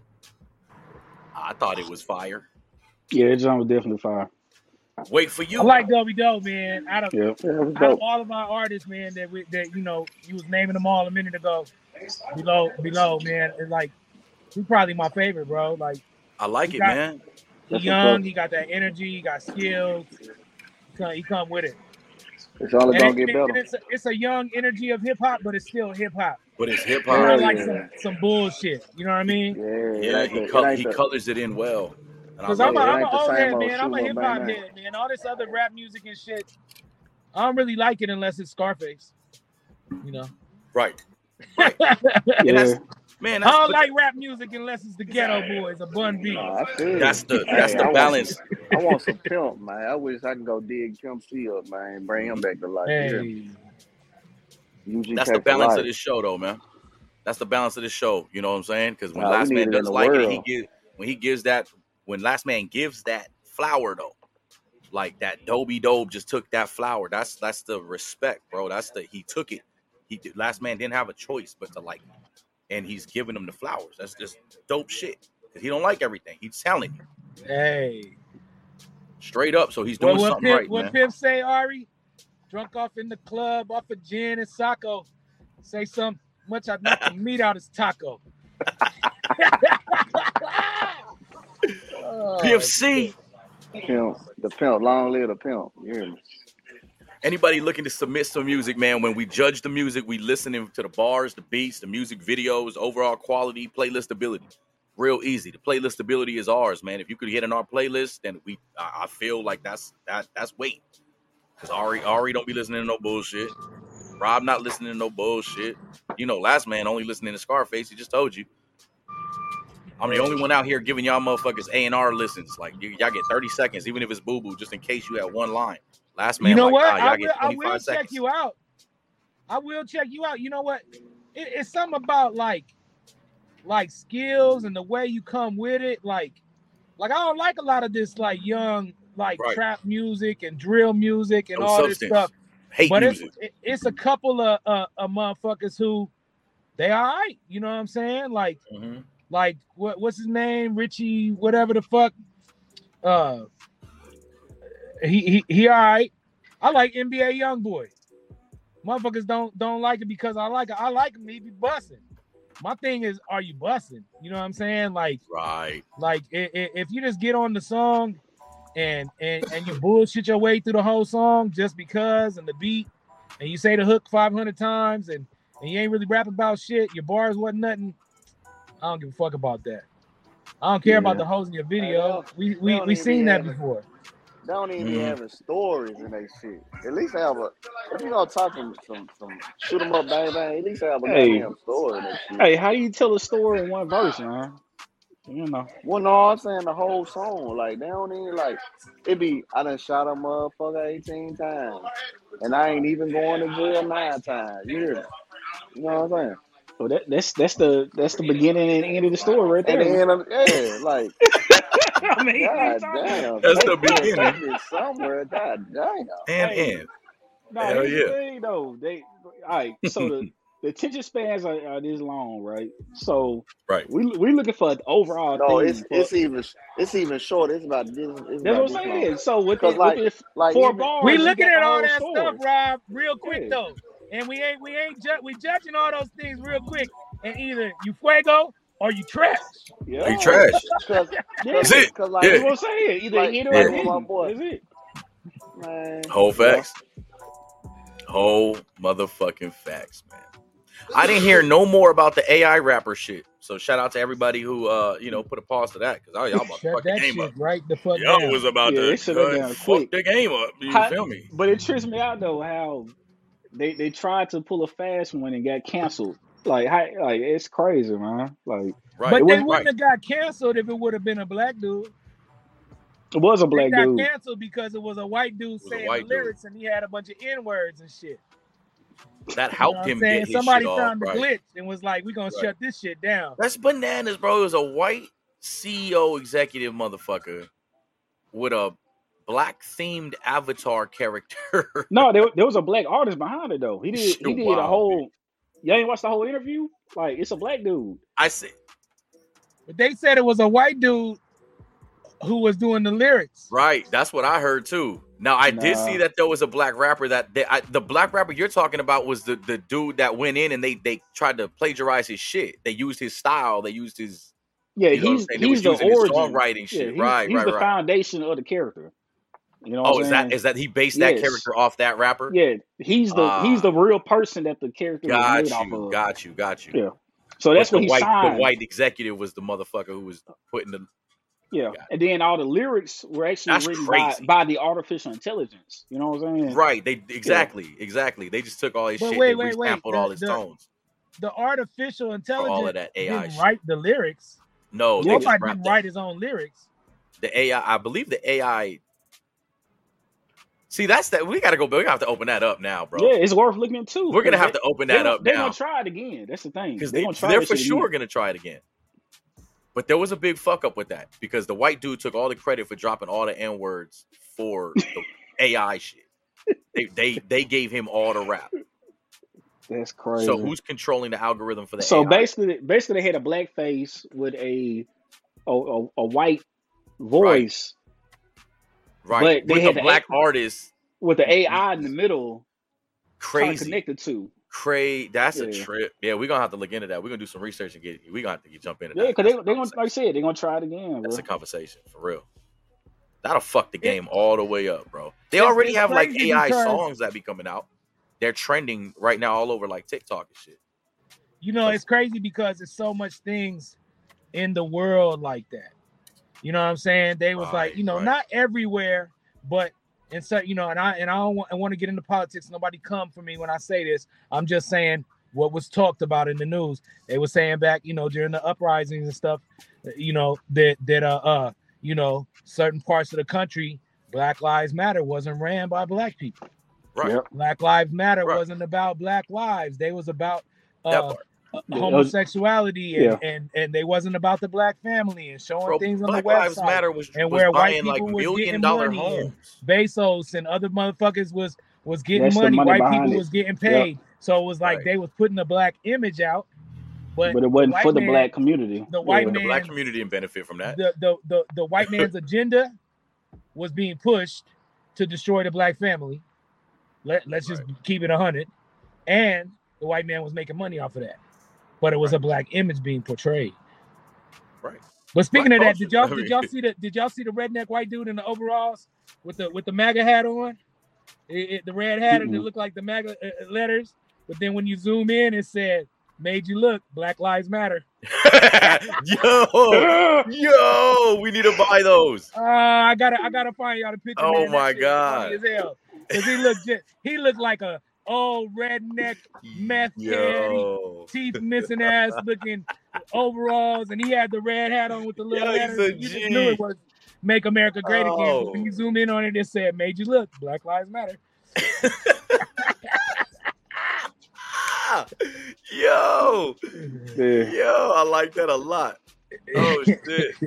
Speaker 19: I thought it was fire.
Speaker 17: Yeah, that joint was definitely fire.
Speaker 19: Wait for you.
Speaker 20: I like Dopey Dope, man. Out of all of our artists, man, that you know, you was naming them all a minute ago. Below, man, it's like he's probably my favorite, bro. Like
Speaker 19: I like it, man.
Speaker 20: He's young, he got that energy, he got skills. He come with it.
Speaker 18: It's only gonna get better.
Speaker 20: It's a young energy of hip hop, but it's still hip hop.
Speaker 19: But it's hip hop.
Speaker 20: Not like some bullshit. You know what I mean?
Speaker 19: Yeah, he colors it in well.
Speaker 20: Because I'm an old head, man. I'm a hip hop head, man. All this other rap music and shit, I don't really like it unless it's Scarface. You know?
Speaker 19: Right.
Speaker 20: Yeah. I don't like rap music unless it's the Ghetto Boys or Bun B.
Speaker 19: That's the balance.
Speaker 18: I want some Pimp, man. I wish I could go dig Pimp C up, man, and bring him back to life.
Speaker 20: Hey.
Speaker 19: That's the balance of this show, though, man. That's the balance of this show. You know what I'm saying? Because when Last Man does like it, when Last Man gives that flower, though, like that Dopey Dope just took that flower. That's the respect, bro. He took it. Last Man didn't have a choice but to like it. And he's giving him the flowers. That's just dope shit. Because he don't like everything. He's telling you.
Speaker 20: Hey.
Speaker 19: Straight up. So he's doing something right,
Speaker 20: What Pimp say, Ari? Drunk off in the club, off of gin and Sacco. Say something much I knock the meat out his taco.
Speaker 19: PFC.
Speaker 18: Pimp. The Pimp. Long live the Pimp. You hear me?
Speaker 19: Anybody looking to submit some music, man, when we judge the music, we listening to the bars, the beats, the music videos, overall quality, playlist ability. Real easy. The playlist ability is ours, man. If you could hit in our playlist, then I feel like that's weight. Because Ari don't be listening to no bullshit. Rob not listening to no bullshit. You know, Last Man only listening to Scarface. He just told you. I'm the only one out here giving y'all motherfuckers A&R listens. Like, y'all get 30 seconds, even if it's boo-boo, just in case you have one line. Last Man,
Speaker 20: you know
Speaker 19: like,
Speaker 20: what?
Speaker 19: I will
Speaker 20: check you out. I will check you out. You know what? It's something about like skills and the way you come with it. Like I don't like a lot of this like young trap music and drill music and all this stuff. But it's a couple of motherfuckers who they all right. You know what I'm saying? Like like what's his name? Richie, whatever the fuck. He all right. I like NBA Youngboy. Motherfuckers don't like it because I like it. I like him. He be busting. My thing is, are you busting? You know what I'm saying? Like,
Speaker 19: right.
Speaker 20: Like if you just get on the song and you bullshit your way through the whole song just because and the beat, and you say the hook 500 times and you ain't really rapping about shit. Your bars wasn't nothing. I don't give a fuck about that. I don't care about the hoes in your video. We seen that before.
Speaker 18: They don't even be having stories in their shit. At least have if you're gonna talk some shoot 'em up, bang bang, at least have a damn story in that shit.
Speaker 17: Hey, how do you tell a story in one verse, man? You know.
Speaker 18: Well, no, I'm saying the whole song. Like, they don't even like it be I done shot a motherfucker 18 times. And I ain't even going to jail 9 times. You hear me? You know what I'm saying?
Speaker 17: Well, that's the beginning and end of the story right there.
Speaker 18: And the end of like
Speaker 20: I mean,
Speaker 18: God damn.
Speaker 19: That's the beginning.
Speaker 18: Somewhere, God damn.
Speaker 19: And
Speaker 17: No,
Speaker 19: hell
Speaker 17: here's
Speaker 19: yeah.
Speaker 17: the thing, though. All right, so the the attention spans are this long, right? So
Speaker 19: right,
Speaker 17: we looking for the overall.
Speaker 18: No,
Speaker 17: thing.
Speaker 18: it's even short. It's about this.
Speaker 17: That's what I'm saying. So with it,
Speaker 18: like,
Speaker 17: with
Speaker 18: like
Speaker 17: four
Speaker 18: even,
Speaker 17: bars,
Speaker 20: We
Speaker 17: you
Speaker 20: looking
Speaker 17: got
Speaker 20: at
Speaker 17: the
Speaker 20: all
Speaker 17: whole
Speaker 20: that
Speaker 17: story.
Speaker 20: stuff, Rob, real quick though, and we judging all those things real quick, and either you fuego or you trash.
Speaker 17: Yeah,
Speaker 19: you trash.
Speaker 18: Cause,
Speaker 19: That's it.
Speaker 18: Cause like,
Speaker 17: That's what I'm saying. Either
Speaker 18: like,
Speaker 17: hit or
Speaker 18: like
Speaker 17: didn't.
Speaker 18: my boy,
Speaker 17: That's it.
Speaker 18: man.
Speaker 19: Whole facts. Whole motherfucking facts, man. I didn't hear no more about the AI rapper shit. So shout out to everybody who put a pause to that, because y'all about to
Speaker 20: Shut
Speaker 19: fuck the
Speaker 20: that
Speaker 19: game
Speaker 20: shit
Speaker 19: up.
Speaker 20: right the fuck
Speaker 19: Y'all
Speaker 20: down.
Speaker 19: was about
Speaker 17: Yeah,
Speaker 19: to
Speaker 17: they shut it down
Speaker 19: fuck
Speaker 17: quick.
Speaker 19: the game up. You feel me?
Speaker 17: But it trips me out though how they tried to pull a fast one and got canceled. Like it's crazy, man. Like,
Speaker 19: right.
Speaker 20: But
Speaker 17: it
Speaker 20: they
Speaker 17: was,
Speaker 20: wouldn't have got canceled if it would have been a black dude.
Speaker 17: it was a
Speaker 20: They
Speaker 17: black
Speaker 20: got
Speaker 17: dude.
Speaker 20: canceled because it was a white dude saying the lyrics and he had a bunch of N-words and shit.
Speaker 19: That
Speaker 20: You know
Speaker 19: helped
Speaker 20: what I'm
Speaker 19: him
Speaker 20: saying?
Speaker 19: get his
Speaker 20: Somebody
Speaker 19: shit off.
Speaker 20: found the
Speaker 19: Right.
Speaker 20: glitch and was like, we're going to shut this shit down.
Speaker 19: That's bananas, bro. It was a white CEO executive motherfucker with a black themed avatar character.
Speaker 17: No, there was a black artist behind it though. He did a
Speaker 19: Wow,
Speaker 17: whole. Y'all ain't watched the whole interview? Like, it's a black dude.
Speaker 19: I see.
Speaker 20: But they said it was a white dude who was doing the lyrics.
Speaker 19: Right, that's what I heard too. Now I did see that there was a black rapper the black rapper you're talking about was the dude that went in and they tried to plagiarize his shit. They used his style. They used his
Speaker 17: he's the origin.
Speaker 19: songwriting shit.
Speaker 17: Yeah, he's the foundation of the character. You know what I'm saying?
Speaker 19: Is that he based that character off that rapper?
Speaker 17: Yeah, he's the real person that the character was made off of.
Speaker 19: Got you.
Speaker 17: Yeah. So that's what he signed.
Speaker 19: The white executive was the motherfucker who was putting the
Speaker 17: and then all the lyrics were actually written by the artificial intelligence. You know what I'm saying?
Speaker 19: Right. They exactly. They just took all his shit.
Speaker 20: Wait.
Speaker 19: They resampled all his tones.
Speaker 20: The artificial intelligence
Speaker 19: all of that AI
Speaker 20: didn't write the lyrics.
Speaker 19: No,
Speaker 20: nobody didn't write his own lyrics.
Speaker 19: The AI, I believe the AI. See, that's that. We gotta go. We have to open that up now, bro.
Speaker 17: Yeah, it's worth looking into.
Speaker 19: We're gonna have to open that up now.
Speaker 17: They're gonna try it again. That's the thing.
Speaker 19: Because they're for sure gonna try it again. But there was a big fuck up with that because the white dude took all the credit for dropping all the N words for the AI shit. They gave him all the rap.
Speaker 17: That's crazy.
Speaker 19: So who's controlling the algorithm for the
Speaker 17: So
Speaker 19: AI?
Speaker 17: basically they had a black face with a white voice.
Speaker 19: Right.
Speaker 17: But they had
Speaker 19: a black artist
Speaker 17: with the AI in the middle.
Speaker 19: Crazy.
Speaker 17: Connected to.
Speaker 19: That's a trip. Yeah, we're gonna have to look into that. We're gonna do some research and we're gonna have to jump into that.
Speaker 17: Yeah, because they're gonna, like I said, they're gonna try it again.
Speaker 19: That's
Speaker 17: bro.
Speaker 19: a conversation for real. That'll fuck the game all the way up, bro. They already have like AI songs that be coming out. They're trending right now all over like TikTok and shit.
Speaker 20: You know, it's crazy because there's so much things in the world like that. You know what I'm saying? They was like, not everywhere, but and so, and I don't want to get into politics. Nobody come for me when I say this. I'm just saying what was talked about in the news. They were saying back, during the uprisings and stuff, that certain parts of the country, Black Lives Matter wasn't ran by black people.
Speaker 19: Right. Yep.
Speaker 20: Black Lives Matter wasn't about black lives. They was about homosexuality and they wasn't about the black family and showing things on the website. Black Lives Matter was where white people like was getting money homes. And Bezos and other motherfuckers was getting money. White people was getting paid. Yep. So it was like they was putting the black image out. But
Speaker 17: it wasn't for the black community.
Speaker 20: The white man,
Speaker 19: the black community didn't benefit from that.
Speaker 20: The white man's agenda was being pushed to destroy the black family. Let's just keep it 100. And the white man was making money off of that. But it was a black image being portrayed.
Speaker 19: Right.
Speaker 20: But speaking of that, did y'all see the redneck white dude in the overalls with the MAGA hat on? The red hat and it looked like the MAGA letters. But then when you zoom in, it said, "Made you look, Black Lives Matter."
Speaker 19: Yo, we need to buy those.
Speaker 20: I gotta find y'all the picture.
Speaker 19: Oh my god!
Speaker 20: Because he looked like a old redneck meth head, teeth missing ass looking overalls, and he had the red hat on with the little letters. You just knew it was "Make America Great Again." But when you zoom in on it, it said "Made you look, Black Lives Matter."
Speaker 19: Yo, I like that a lot. Oh shit.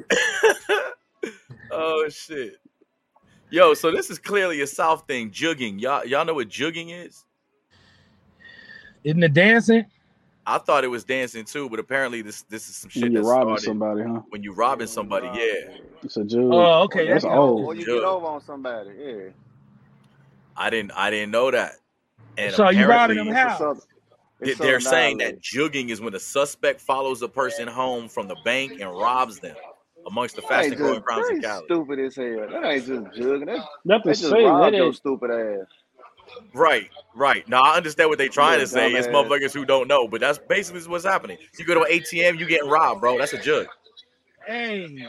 Speaker 19: Oh shit. Yo, so this is clearly a South thing, jugging. Y'all know what jugging is?
Speaker 20: Isn't it dancing?
Speaker 19: I thought it was dancing too, but apparently this is some shit
Speaker 17: When you're
Speaker 19: that
Speaker 17: robbing
Speaker 19: started
Speaker 17: somebody, huh?
Speaker 19: when you robbing somebody. Yeah,
Speaker 17: It's a jug.
Speaker 20: Oh, okay.
Speaker 17: That's
Speaker 20: That's
Speaker 17: old.
Speaker 18: Or you get over on somebody. Yeah.
Speaker 19: I didn't know that. And
Speaker 20: So you robbing them
Speaker 19: apparently,
Speaker 20: how?
Speaker 19: they're saying that jugging is when the suspect follows a person home from the bank and robs them. Amongst the fast and growing crimes in Cali.
Speaker 18: Stupid as hell. That ain't just jugging.
Speaker 17: Nothing
Speaker 18: They just
Speaker 17: say
Speaker 18: robbed
Speaker 17: that
Speaker 18: your
Speaker 17: ain't.
Speaker 18: stupid ass.
Speaker 19: Right. Now I understand what they're trying
Speaker 18: Yeah,
Speaker 19: to say. It's
Speaker 18: dumbass.
Speaker 19: motherfuckers who don't know, but that's basically what's happening. You go to an ATM, you getting robbed, bro. That's a jug.
Speaker 20: Hey.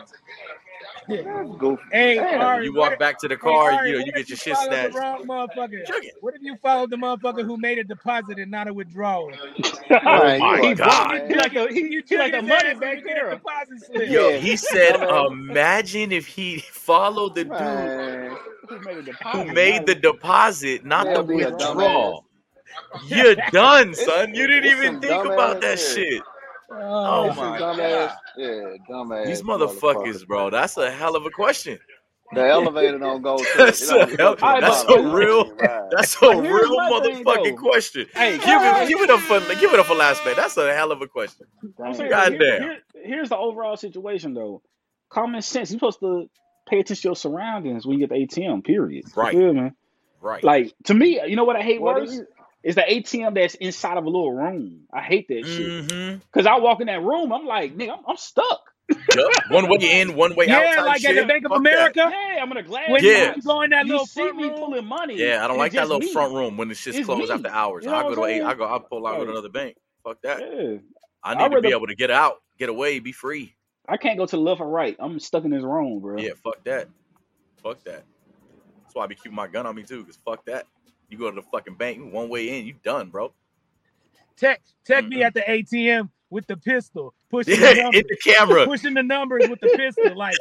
Speaker 18: Go.
Speaker 20: Hey,
Speaker 18: Damn.
Speaker 20: Ari,
Speaker 19: You walk back to the car, you
Speaker 20: what
Speaker 19: get
Speaker 20: if
Speaker 19: your shit
Speaker 20: followed
Speaker 19: snatched.
Speaker 20: The wrong motherfucker? What if you followed the motherfucker who made a deposit and not a withdrawal?
Speaker 18: Man,
Speaker 19: my
Speaker 18: you a
Speaker 19: God.
Speaker 18: dumbass.
Speaker 17: He like a money back there.
Speaker 20: Deposit slip.
Speaker 19: Yo,
Speaker 18: Yeah.
Speaker 19: he said,
Speaker 18: Dumbass.
Speaker 19: imagine if he followed the dude
Speaker 18: Man.
Speaker 19: who made the deposit, not
Speaker 18: They'll
Speaker 19: the
Speaker 18: be a
Speaker 19: withdrawal. You're done, son. You didn't
Speaker 18: it's
Speaker 19: even
Speaker 18: some
Speaker 19: think about
Speaker 18: dumbass
Speaker 19: that
Speaker 18: shit.
Speaker 19: shit.
Speaker 20: Oh,
Speaker 18: It's some
Speaker 19: my
Speaker 18: dumbass.
Speaker 19: God.
Speaker 18: Yeah, dumbass.
Speaker 19: These motherfuckers, bro. That's a hell of a question.
Speaker 18: The elevator don't go to
Speaker 19: That's a hell. That's a real. That's a
Speaker 17: Here's
Speaker 19: real
Speaker 17: my thing,
Speaker 19: motherfucking
Speaker 17: though.
Speaker 19: question.
Speaker 17: Hey,
Speaker 19: Give it up for last man. That's a hell of a question.
Speaker 17: I'm saying,
Speaker 19: Goddamn.
Speaker 17: here's the overall situation, though. Common sense. You're supposed to pay attention to your surroundings when you get the ATM. Period.
Speaker 19: Right.
Speaker 17: You feel me?
Speaker 19: Right.
Speaker 17: Like, to me, you know what I hate
Speaker 18: What
Speaker 17: worse?
Speaker 18: is it?
Speaker 17: Is the ATM that's inside of a little room. I hate that shit.
Speaker 19: Mm-hmm.
Speaker 17: Because I walk in that room, I'm like, nigga, I'm stuck.
Speaker 19: One way in, one way out.
Speaker 20: Yeah,
Speaker 19: type
Speaker 20: like
Speaker 19: shit.
Speaker 20: at the Bank of
Speaker 19: Fuck
Speaker 20: America.
Speaker 17: Yeah, I'm in a glass.
Speaker 20: When
Speaker 19: Yeah.
Speaker 20: you go in that
Speaker 17: You
Speaker 20: little
Speaker 17: see
Speaker 20: front
Speaker 17: me
Speaker 20: room.
Speaker 17: pulling money.
Speaker 19: That. Yeah, I don't
Speaker 17: and
Speaker 19: like
Speaker 17: it's
Speaker 19: that
Speaker 17: just
Speaker 19: little
Speaker 17: me.
Speaker 19: front room when the shit's
Speaker 17: It's
Speaker 19: closed
Speaker 17: me.
Speaker 19: after hours.
Speaker 17: You know
Speaker 19: I
Speaker 17: what
Speaker 19: go to
Speaker 17: I'm saying?
Speaker 19: I pull out to
Speaker 17: Like,
Speaker 19: another bank. Fuck that.
Speaker 17: Yeah.
Speaker 19: I
Speaker 17: I'd
Speaker 19: need to be
Speaker 17: rather-
Speaker 19: able to get out, get away, be free.
Speaker 17: I can't go to the left or right. I'm stuck in this room, bro.
Speaker 19: Yeah, fuck that. Fuck that. That's why I be keeping my gun on me too, because fuck that. You go to the fucking bank, one way in, you done, bro.
Speaker 20: Tech me at the ATM with the pistol, pushing
Speaker 19: Yeah,
Speaker 20: the numbers,
Speaker 19: in the camera.
Speaker 20: pushing the numbers with the pistol, like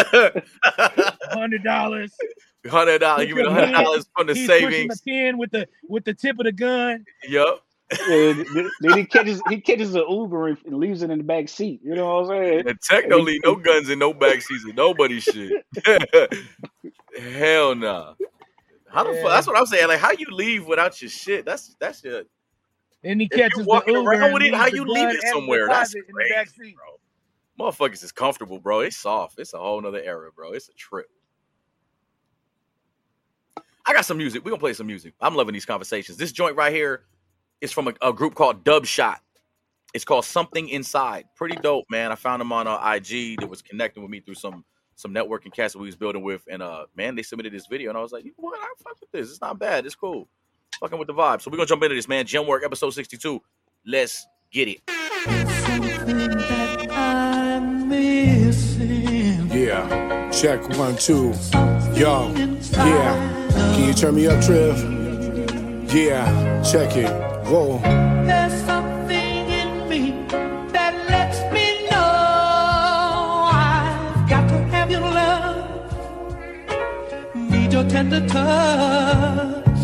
Speaker 20: $100.
Speaker 19: $100. Give me the $100 from the
Speaker 20: He's pushing
Speaker 19: savings.
Speaker 20: the pin with the tip of the gun.
Speaker 19: Yup.
Speaker 17: And then he catches an Uber and leaves it in the back seat. You know what I'm saying?
Speaker 19: And Tech don't leave no guns in no backseats of nobody's shit. Hell nah. How the fuck? That's what I'm saying. Like, how you leave without your shit? That's your.
Speaker 20: And he
Speaker 19: If you
Speaker 20: catches the
Speaker 19: walking
Speaker 20: Uber
Speaker 19: around
Speaker 20: and
Speaker 19: with it,
Speaker 20: leaves
Speaker 19: how
Speaker 20: the
Speaker 19: you
Speaker 20: gun
Speaker 19: leave it
Speaker 20: and the
Speaker 19: somewhere? That's
Speaker 20: deposit in the back
Speaker 19: crazy,
Speaker 20: seat.
Speaker 19: bro. Motherfuckers is comfortable, bro. It's soft. It's a whole nother era, bro. It's a trip. I got some music. We're gonna play some music. I'm loving these conversations. This joint right here is from a group called Dub Shot. It's called Something Inside. Pretty dope, man. I found them on IG that was connecting with me through some networking cats that we was building with. And man, they submitted this video and I was like, you know what? I fuck with this. It's not bad. It's cool. Fucking with the vibe. So we're gonna jump into this, man. Gem Work, episode 62. Let's get it.
Speaker 6: Yeah, check 1, 2. Yo, yeah. Can you turn me up, Trev? Yeah, check it. Whoa.
Speaker 22: There's something in me that lets me know I've got to have your love, need your tender touch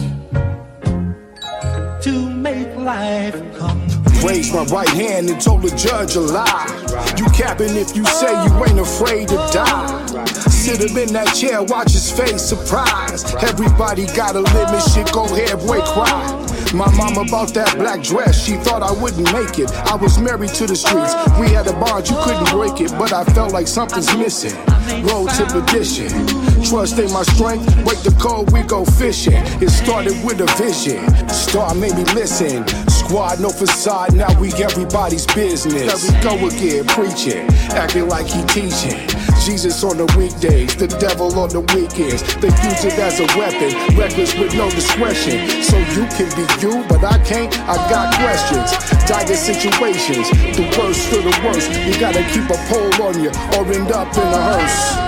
Speaker 22: to make life come.
Speaker 6: Raised my right hand and told the judge a lie. You capping if you say you ain't afraid to die. Sit him in that chair, watch his face, surprise. Everybody got a limit, shit, go ahead, boy, cry. My mama bought that black dress, she thought I wouldn't make it. I was married to the streets, we had a bond, you couldn't break it. But I felt like something's missing, road to perdition. Trust ain't my strength, break the code, we go fishing. It started with a vision, star made me listen. Squad, no facade, now we everybody's business. There we go again, preaching, acting like he teaching. Jesus on the weekdays, the devil on the weekends. They use it as a weapon, reckless with no discretion. So you can be you, but I can't, I got questions. Dire situations, the worst for the worst. You gotta keep a pole on you or end up in a hearse.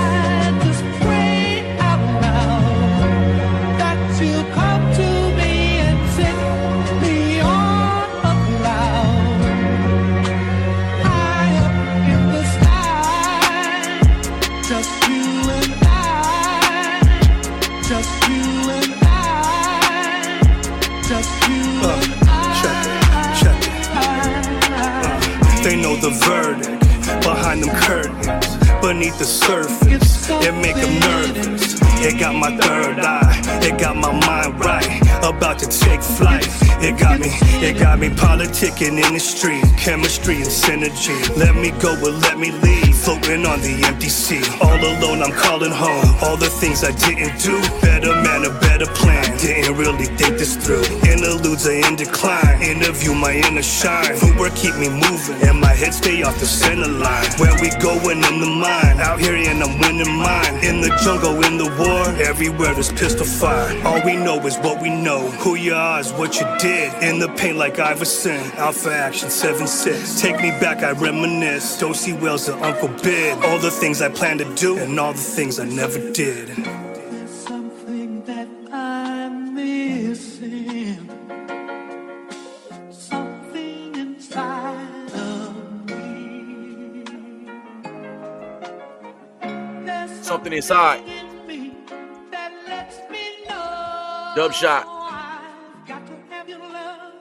Speaker 23: They know the verdict behind them curtains, beneath the surface. It make them nervous. It got my third eye, it got my mind right. about to take flight. It got me politicking in the street. Chemistry and synergy. Let me go or let me leave. Floating on the empty sea. All alone, I'm calling home. All the things I didn't do. Better man, a better plan. Didn't really think this through. Interludes are in decline. Interview my inner shine. Footwork keep me moving. And my head stay off the center line. Where we going in the mind. Out here and I'm winning mine. In the jungle, in the war. Everywhere is pistol fire. All we know is what we know. Who you are is what you did. In the paint like Iverson. Alpha Action 7-6. Take me back, I reminisce. Dosey Wells to Uncle Bid. All the things I planned to do. And all the things I never did.
Speaker 22: There's something that I'm missing. Something inside of me. There's
Speaker 19: Something inside.
Speaker 22: in me that lets me know
Speaker 19: Dub shot.
Speaker 22: I've got to have your love.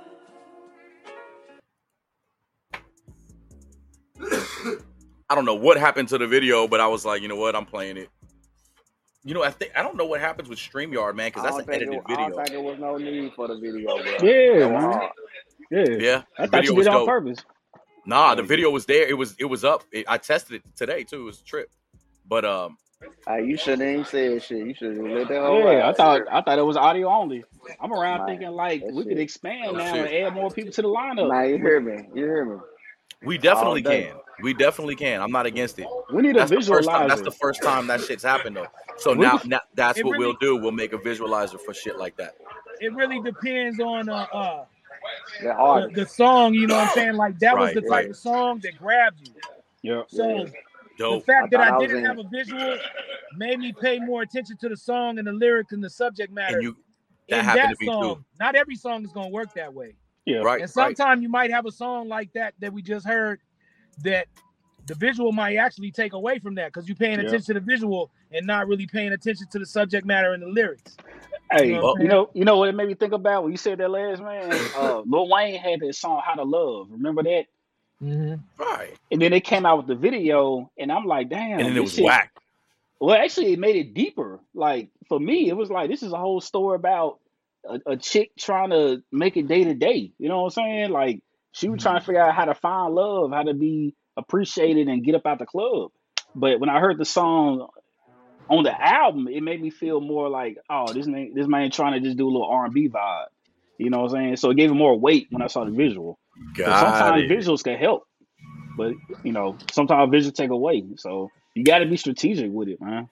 Speaker 19: I don't know what happened to the video, but I was like, you know what? I'm playing it. You know, I don't know what happens with StreamYard, man, because that's an edited
Speaker 18: I
Speaker 19: video.
Speaker 18: don't think there was no need for the video, bro.
Speaker 17: Yeah, man. Yeah.
Speaker 19: Yeah,
Speaker 17: I
Speaker 19: the
Speaker 17: thought
Speaker 19: video
Speaker 17: you
Speaker 19: was
Speaker 17: did it on
Speaker 19: dope.
Speaker 17: purpose.
Speaker 19: Nah, the video was there. It was up. I tested it today too. It was a trip. But
Speaker 18: You shouldn't even say shit. You should let that whole
Speaker 17: Yeah,
Speaker 18: ride.
Speaker 17: I thought it was audio only. I'm around
Speaker 18: Man,
Speaker 17: thinking like
Speaker 18: that
Speaker 17: we could
Speaker 18: shit.
Speaker 17: expand
Speaker 19: Oh,
Speaker 17: now
Speaker 19: shit.
Speaker 17: and add more people to the lineup.
Speaker 18: Nah, you hear me. You hear me.
Speaker 19: we definitely
Speaker 18: All day.
Speaker 19: can. We definitely can. I'm not against it.
Speaker 17: We need a
Speaker 19: That's the first time.
Speaker 17: visualizer.
Speaker 19: That's the first time that shit's happened though. So
Speaker 17: We
Speaker 19: now
Speaker 17: could-
Speaker 19: that's
Speaker 20: It
Speaker 19: what
Speaker 20: really-
Speaker 19: we'll do. We'll make a visualizer for shit like that.
Speaker 20: It really depends on
Speaker 18: The artist.
Speaker 20: the song. You know what I'm saying? Like that was
Speaker 19: Right,
Speaker 20: the type
Speaker 19: right.
Speaker 20: of song that grabbed you.
Speaker 17: Yeah.
Speaker 20: So
Speaker 19: Dope.
Speaker 20: the fact that
Speaker 18: I thought
Speaker 20: I
Speaker 18: I was
Speaker 20: didn't
Speaker 18: in
Speaker 20: have a visual made me pay more attention to the song and the lyrics and the subject matter.
Speaker 19: And you that
Speaker 20: in
Speaker 19: happened
Speaker 20: that
Speaker 19: to me
Speaker 20: song,
Speaker 19: too.
Speaker 20: not every song is gonna work that way.
Speaker 17: Yeah.
Speaker 19: Right.
Speaker 20: And
Speaker 19: Right.
Speaker 20: sometimes you might have a song like that we just heard that the visual might actually take away from that because you're paying
Speaker 17: Yeah.
Speaker 20: attention to the visual and not really paying attention to the subject matter and the lyrics.
Speaker 17: Hey,
Speaker 20: You know what I'm
Speaker 17: you know what it made me think about when you said that last, man? Lil Wayne had that song "How to Love." Remember that?
Speaker 19: Right.
Speaker 17: And then they came out with the video, and I'm like, damn.
Speaker 19: And then it
Speaker 17: this
Speaker 19: was
Speaker 17: shit-
Speaker 19: whack.
Speaker 17: Well, actually, it made it deeper. Like for me, it was like this is a whole story about a chick trying to make it day to day. You know what I'm saying? Like she was trying to figure out how to find love, how to be appreciated, and get up out the club. But when I heard the song on the album, it made me feel more like, oh, this man trying to just do a little R&B vibe. You know what I'm saying? So it gave it more weight when I saw the visual. So
Speaker 19: Got
Speaker 17: sometimes
Speaker 19: it.
Speaker 17: visuals can help, but you know, sometimes visuals take away. So you got to be strategic with it, man.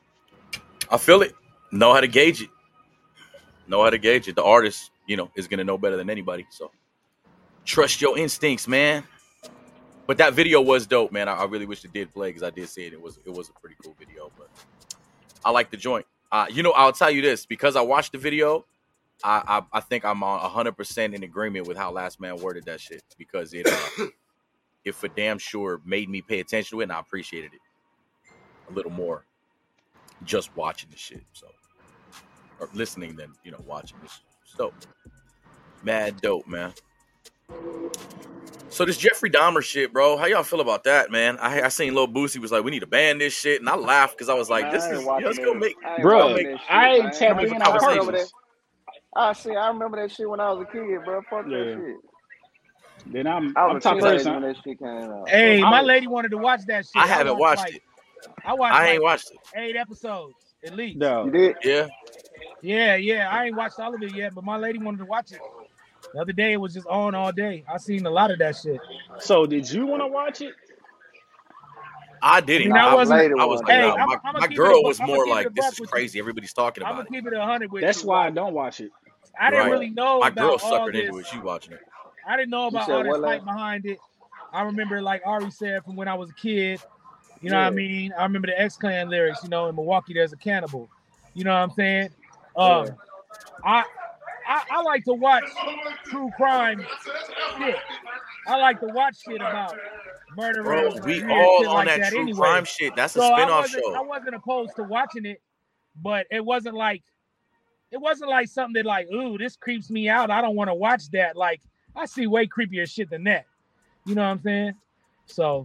Speaker 19: I feel it. Know how to gauge it. Know how to gauge it. The artist, you know, is gonna know better than anybody. So trust your instincts, man. But that video was dope, man. I really wish it did play because I did see it. It was a pretty cool video. But I like the joint. You know, I'll tell you this because I watched the video. I think I'm on 100% in agreement with how Last Man worded that shit because it for damn sure made me pay attention to it and I appreciated it a little more just watching the shit. So or listening than watching this. So mad dope, man. So this Jeffrey Dahmer shit, bro. How y'all feel about that, man? I seen Lil Boosie was like, we need to ban this shit, and I laughed because I was like, this is let's go make,
Speaker 17: Bro, I ain't tapped in on purpose.
Speaker 18: I remember that shit when I was a kid, bro. Fuck
Speaker 17: Yeah.
Speaker 18: that shit.
Speaker 17: Then I'm
Speaker 18: I was a
Speaker 17: top
Speaker 18: teenager
Speaker 17: person.
Speaker 18: when that shit came out.
Speaker 20: Hey, my lady wanted to watch that shit.
Speaker 19: I haven't watched it.
Speaker 20: I
Speaker 19: ain't watched it.
Speaker 20: 8 episodes at least.
Speaker 17: No.
Speaker 18: You did?
Speaker 19: Yeah.
Speaker 20: Yeah. I ain't watched all of it yet, but my lady wanted to watch it. The other day it was just on all day. I seen a lot of that shit.
Speaker 17: So did you want to watch it?
Speaker 19: I didn't.
Speaker 20: I wasn't.
Speaker 19: I was like,
Speaker 20: Hey,
Speaker 19: nah,
Speaker 20: I'ma
Speaker 19: my
Speaker 20: keep
Speaker 19: girl
Speaker 20: it a-
Speaker 19: was
Speaker 20: I'ma
Speaker 19: more
Speaker 20: keep it a
Speaker 19: like, this
Speaker 20: buck
Speaker 19: is
Speaker 20: with
Speaker 19: crazy. Everybody's talking
Speaker 20: I'm
Speaker 19: about
Speaker 20: gonna
Speaker 19: it.
Speaker 20: keep it 100 with
Speaker 17: That's
Speaker 20: you.
Speaker 17: why I don't watch it.
Speaker 20: I didn't
Speaker 19: Right.
Speaker 20: really know
Speaker 19: My
Speaker 20: about
Speaker 19: girl
Speaker 20: all
Speaker 19: suckered
Speaker 20: this.
Speaker 19: into it. She watching it.
Speaker 20: I didn't know about
Speaker 18: said
Speaker 20: all this
Speaker 18: what,
Speaker 20: hype
Speaker 18: lad?
Speaker 20: behind it. I remember, like Ari said, from when I was a kid. You know what I
Speaker 18: Yeah.
Speaker 20: mean? I remember the X-Clan lyrics. You know, in Milwaukee, there's a cannibal. You know what I'm saying? I like to watch true crime shit. I like to watch shit about murderers.
Speaker 19: Bro,
Speaker 20: and
Speaker 19: we
Speaker 20: weird
Speaker 19: all
Speaker 20: shit
Speaker 19: on
Speaker 20: like
Speaker 19: that true
Speaker 20: anyway.
Speaker 19: crime shit. That's a
Speaker 20: So
Speaker 19: spin-off
Speaker 20: I
Speaker 19: show.
Speaker 20: wasn't opposed to watching it, but it wasn't like something that like, ooh, this creeps me out. I don't want to watch that. Like, I see way creepier shit than that. You know what I'm saying? So,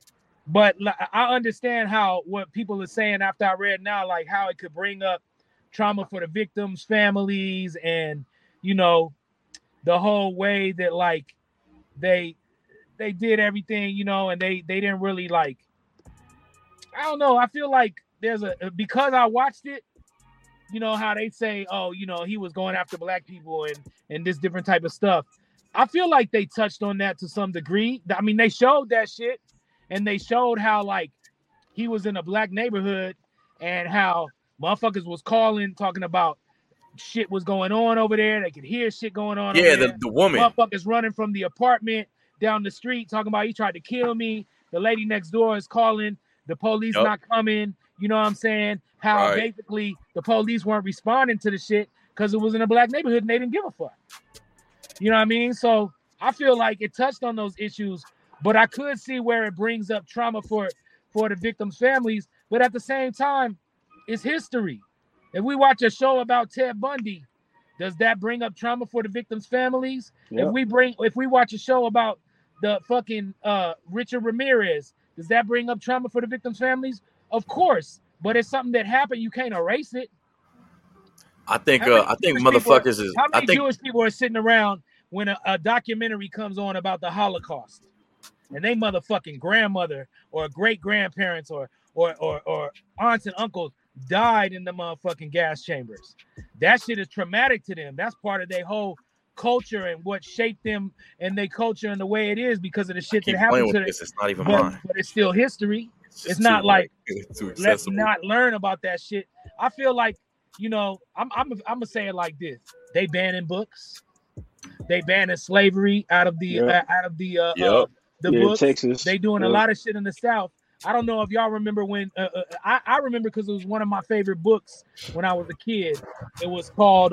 Speaker 20: but I understand what people are saying after I read now, like how it could bring up trauma for the victims' families, and you know, the whole way that like they did everything, you know, and they didn't really like. I don't know. I feel like there's because I watched it. You know how they say, oh, you know, he was going after black people and this different type of stuff. I feel like they touched on that to some degree. I mean, they showed that shit, and they showed how like he was in a black neighborhood and how motherfuckers was calling, talking about shit was going on over there. They could hear shit going on.
Speaker 19: Yeah,
Speaker 20: over there.
Speaker 19: the woman.
Speaker 20: Motherfuckers running from the apartment down the street talking about he tried to kill me. The lady next door is calling. The police not coming. You know what I'm saying? How basically the police weren't responding to the shit because it was in a black neighborhood and they didn't give a fuck. You know what I mean? So I feel like it touched on those issues, but I could see where it brings up trauma for the victims' families. But at the same time, it's history. If we watch a show about Ted Bundy, does that bring up trauma for the victims' families? Yep. If we watch a show about the fucking Richard Ramirez, does that bring up trauma for the victims' families? Of course, but it's something that happened. You can't erase it.
Speaker 19: I think motherfuckers is.
Speaker 20: How many Jewish people are sitting around when a documentary comes on about the Holocaust, and they motherfucking grandmother or great grandparents or aunts and uncles died in the motherfucking gas chambers? That shit is traumatic to them. That's part of their whole culture and what shaped them and their culture and the way it is because of the shit that happened to them.
Speaker 19: It's not even mine.
Speaker 20: But it's still history. It's not like let's not learn about that shit. I feel like, you know, I'm gonna say it like this: they banning books, they banning slavery out of the books.
Speaker 17: Texas.
Speaker 20: They doing a lot of shit in the South. I don't know if y'all remember when I remember because it was one of my favorite books when I was a kid. It was called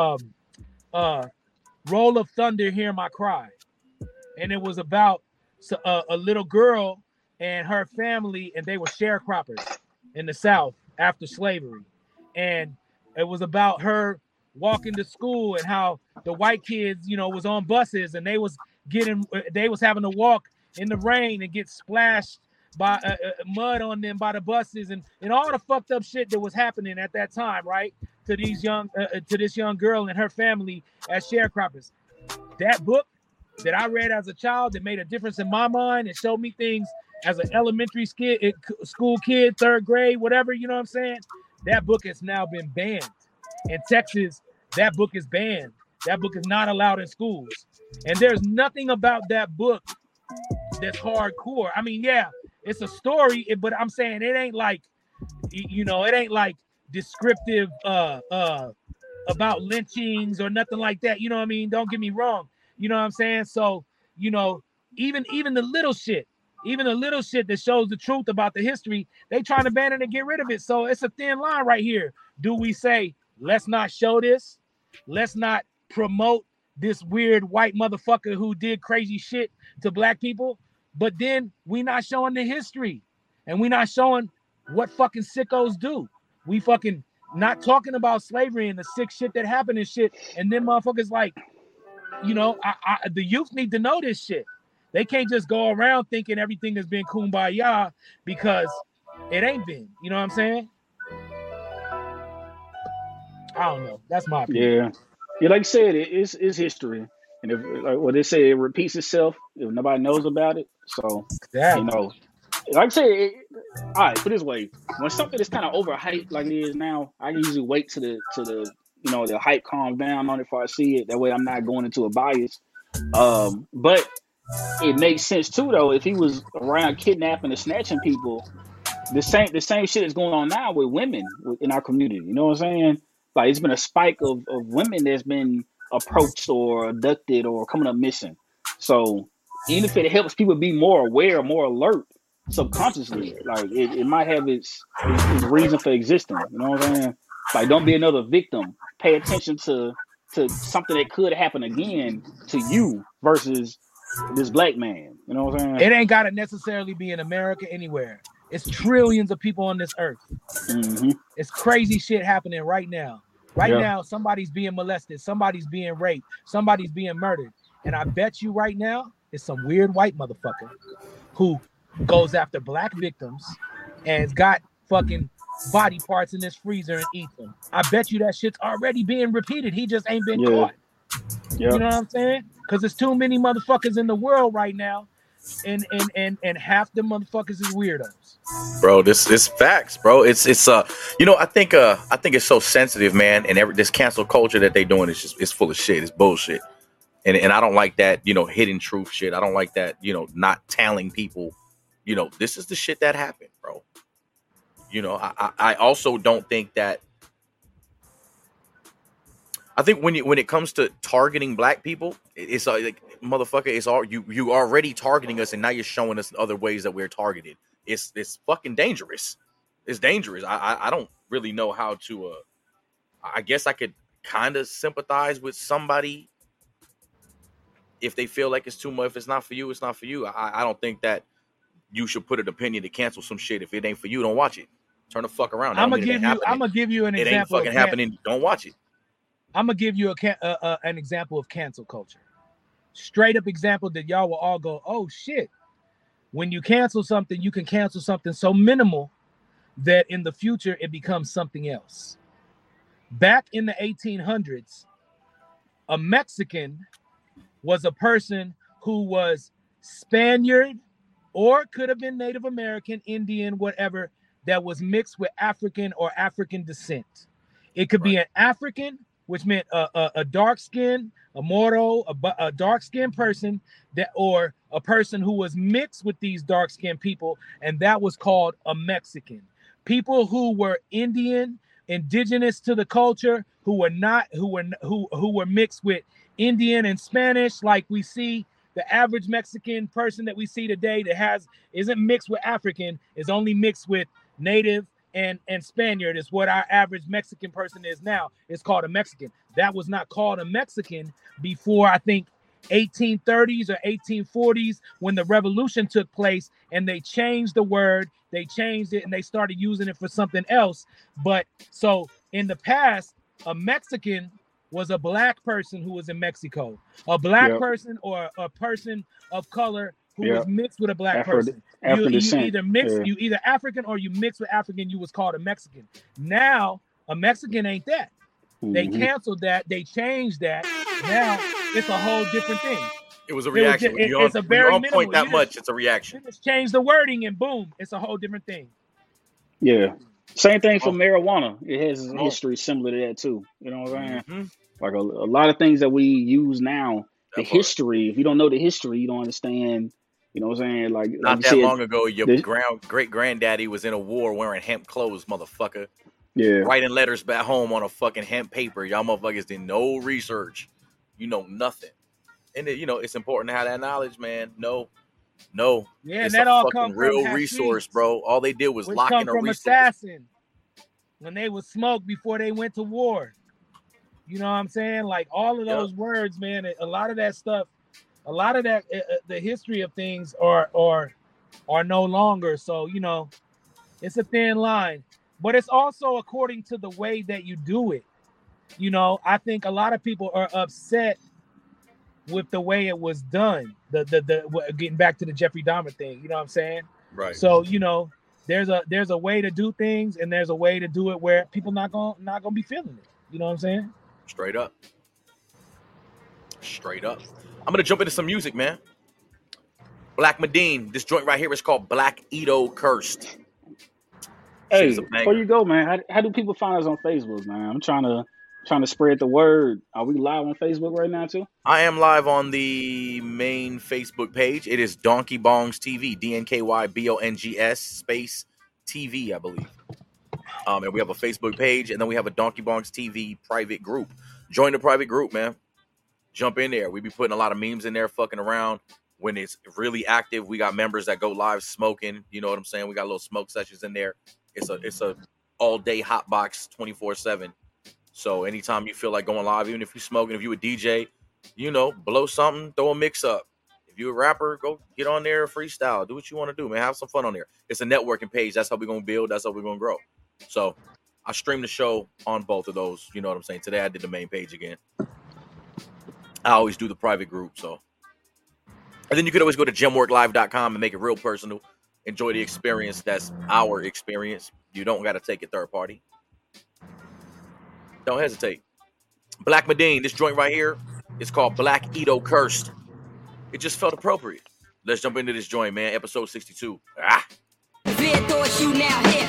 Speaker 20: Roll of Thunder, Hear My Cry, and it was about a little girl and her family, and they were sharecroppers in the South after slavery. And it was about her walking to school and how the white kids, you know, was on buses and they was having to walk in the rain and get splashed by mud on them by the buses and all the fucked up shit that was happening at that time, right? To this young girl and her family as sharecroppers. That book that I read as a child that made a difference in my mind and showed me things as an elementary school kid, third grade, whatever, you know what I'm saying? That book has now been banned. In Texas, that book is banned. That book is not allowed in schools. And there's nothing about that book that's hardcore. I mean, yeah, it's a story, but I'm saying it ain't like, you know, it ain't like descriptive about lynchings or nothing like that. You know what I mean? Don't get me wrong. You know what I'm saying? So, you know, even the little shit that shows the truth about the history, they trying to ban it and get rid of it. So it's a thin line right here. Do we say, let's not show this? Let's not promote this weird white motherfucker who did crazy shit to black people? But then we not showing the history and we not showing what fucking sickos do. We fucking not talking about slavery and the sick shit that happened and shit. And then motherfuckers like, you know, the youth need to know this shit. They can't just go around thinking everything has been kumbaya because it ain't been. You know what I'm saying? I don't know. That's my opinion.
Speaker 17: Yeah, like you said, it's history, and if like what they say, it repeats itself if nobody knows about it. So you know, like I said, all right. Put it this way: when something is kind of overhyped like it is now, I usually wait to the you know the hype calms down on it before I see it. That way, I'm not going into a bias. But it makes sense too, though. If he was around kidnapping and snatching people, the same shit is going on now with women in our community. You know what I'm saying? Like it's been a spike of women that's been approached or abducted or coming up missing. So even if it helps people be more aware, more alert subconsciously, like it might have its reason for existing. You know what I'm saying? Like don't be another victim. Pay attention to something that could happen again to you versus this black man. You know what I'm saying?
Speaker 20: It ain't gotta necessarily be in America, anywhere. It's trillions of people on this earth.
Speaker 17: Mm-hmm.
Speaker 20: It's crazy shit happening right now. Right now, somebody's being molested, somebody's being raped, somebody's being murdered. And I bet you right now, it's some weird white motherfucker who goes after black victims and has got fucking body parts in this freezer and eat them. I bet you that shit's already being repeated. He just ain't been caught.
Speaker 17: Yep.
Speaker 20: You know what I'm saying? Because there's too many motherfuckers in the world right now, and half the motherfuckers is weirdos.
Speaker 19: Bro, this facts, bro. It's you know, I think it's so sensitive, man, and this cancel culture that they doing is just, it's full of shit. It's bullshit. And I don't like that, you know, hidden truth shit. I don't like that, you know, not telling people, you know, this is the shit that happened, bro. You know, I also don't think that. I think when it comes to targeting black people, it's like, motherfucker, it's all you already targeting us, and now you're showing us other ways that we're targeted. It's fucking dangerous. It's dangerous. I don't really know how to. I guess I could kind of sympathize with somebody if they feel like it's too much. If it's not for you, it's not for you. I don't think that you should put an opinion to cancel some shit. If it ain't for you, don't watch it. Turn the fuck around.
Speaker 20: I'm gonna give you an example.
Speaker 19: It ain't fucking happening. Don't watch it.
Speaker 20: I'm gonna give you an example of cancel culture. Straight up example that y'all will all go, oh shit. When you cancel something, you can cancel something so minimal that in the future it becomes something else. Back in the 1800s, a Mexican was a person who was Spaniard or could have been Native American, Indian, whatever, that was mixed with African or African descent. It could be an African, which meant a dark skin, a moro, a dark skinned person, that, or a person who was mixed with these dark skinned people, and that was called a Mexican. People who were Indian, indigenous to the culture, who were mixed with Indian and Spanish, like we see the average Mexican person that we see today that isn't mixed with African, is only mixed with Native and Spaniard, is what our average Mexican person is now. It's called a Mexican. That was not called a Mexican before, I think, 1830s or 1840s, when the revolution took place, and they changed the word, they changed it, and they started using it for something else. But so in the past, a Mexican was a black person who was in Mexico, a black person or a person of color who was mixed with a black person. You either mix, you either African or you mix with African, you was called a Mexican. Now a Mexican ain't that. They canceled that. They changed that. Now it's a whole different thing.
Speaker 19: It was a reaction. It's a very on point that much. It's a reaction.
Speaker 20: Just change the wording and boom, it's a whole different thing.
Speaker 17: Yeah. Same thing for marijuana. It has a history similar to that too. You know what I'm saying? Mm-hmm. Like a lot of things that we use now, the history. If you don't know the history, you don't understand. You know what I'm saying? Like
Speaker 19: not that long ago, your great granddaddy was in a war wearing hemp clothes, motherfucker.
Speaker 17: Yeah.
Speaker 19: Writing letters back home on a fucking hemp paper. Y'all motherfuckers did no research. You know nothing. And you know it's important to have that knowledge, man. No.
Speaker 20: Yeah,
Speaker 19: it's
Speaker 20: that
Speaker 19: a
Speaker 20: all
Speaker 19: fucking
Speaker 20: come
Speaker 19: real
Speaker 20: from
Speaker 19: resource, bro. All they did was lock in a resource.
Speaker 20: Assassin, when they would smoke before they went to war. You know what I'm saying? Like all of those words, man. A lot of that stuff, a lot of that, the history of things are no longer. So you know, it's a thin line, but it's also according to the way that you do it. You know, I think a lot of people are upset with the way it was done. The getting back to the Jeffrey Dahmer thing. You know what I'm saying?
Speaker 19: Right.
Speaker 20: So you know, there's a way to do things, and there's a way to do it where people not gonna be feeling it. You know what I'm saying?
Speaker 19: Straight up. I'm gonna jump into some music, man. Black Medine. This joint right here is called Black Edo Cursed.
Speaker 17: Hey, before you go, man, how do people find us on Facebook, man? I'm trying to spread the word. Are we live on Facebook right now too?
Speaker 19: I am live on the main Facebook page. It is Donkey Bongs TV, DNKYBONGS space TV, I believe. And we have a Facebook page, and then we have a Donkey Bongs TV private group. Join the private group, man. Jump in there. We be putting a lot of memes in there, fucking around. When it's really active, we got members that go live smoking. You know what I'm saying? We got little smoke sessions in there. It's a all day hot box 24/7. So anytime you feel like going live, even if you're smoking, if you a DJ, you know, blow something, throw a mix up. If you a rapper, go get on there, freestyle, do what you want to do, man. Have some fun on there. It's a networking page. That's how we're gonna build. That's how we're gonna grow. So I stream the show on both of those. You know what I'm saying? Today I did the main page again. I always do the private group. So, and then you could always go to gemworklive.com and make it real personal. enjoy the experience that's our experience. You don't got to take it third party. Don't hesitate. Black Medine, this joint right here is called Black Edo Cursed. It just felt appropriate. Let's jump into this joint, man. Episode 62. Ah.
Speaker 5: Severe thoughts you now hit.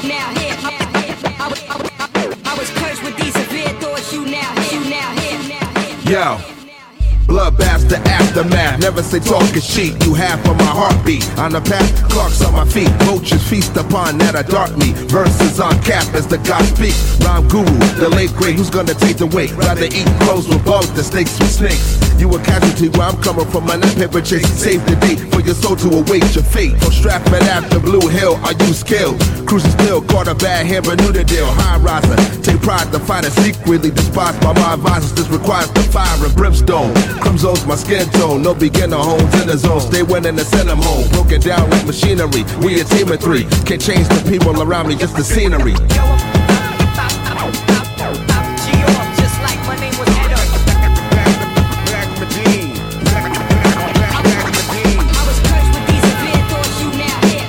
Speaker 5: I was cursed with these severe thoughts you now hit.
Speaker 9: Yo. Bloodbaths, the aftermath. Never say talking shit. You have for my heartbeat. On the path, clocks on my feet. Vultures feast upon that I dark me. Verses on cap as the God speak. Rhyme guru, the late great. Who's gonna take the weight? Rather eat crows with bugs than snakes with snakes. You a casualty where I'm coming from. My paper chase. Save the date for your soul to await your fate. From Stratford after Blue Hill, I use skills. Cruising still, caught a bad hand, but knew the deal. High riser, take pride to fight it secretly. Despised by my advisors. This requires the fire and brimstone. Crimson's my skin tone, no beginner homes in the zone. Stay winning and send them home. Broken down like machinery. We a team of three. Can't change the people around me, just the scenery.
Speaker 5: Just like my name was Edo.
Speaker 9: Black Medine.
Speaker 5: I was cursed with these severe thoughts you now hit.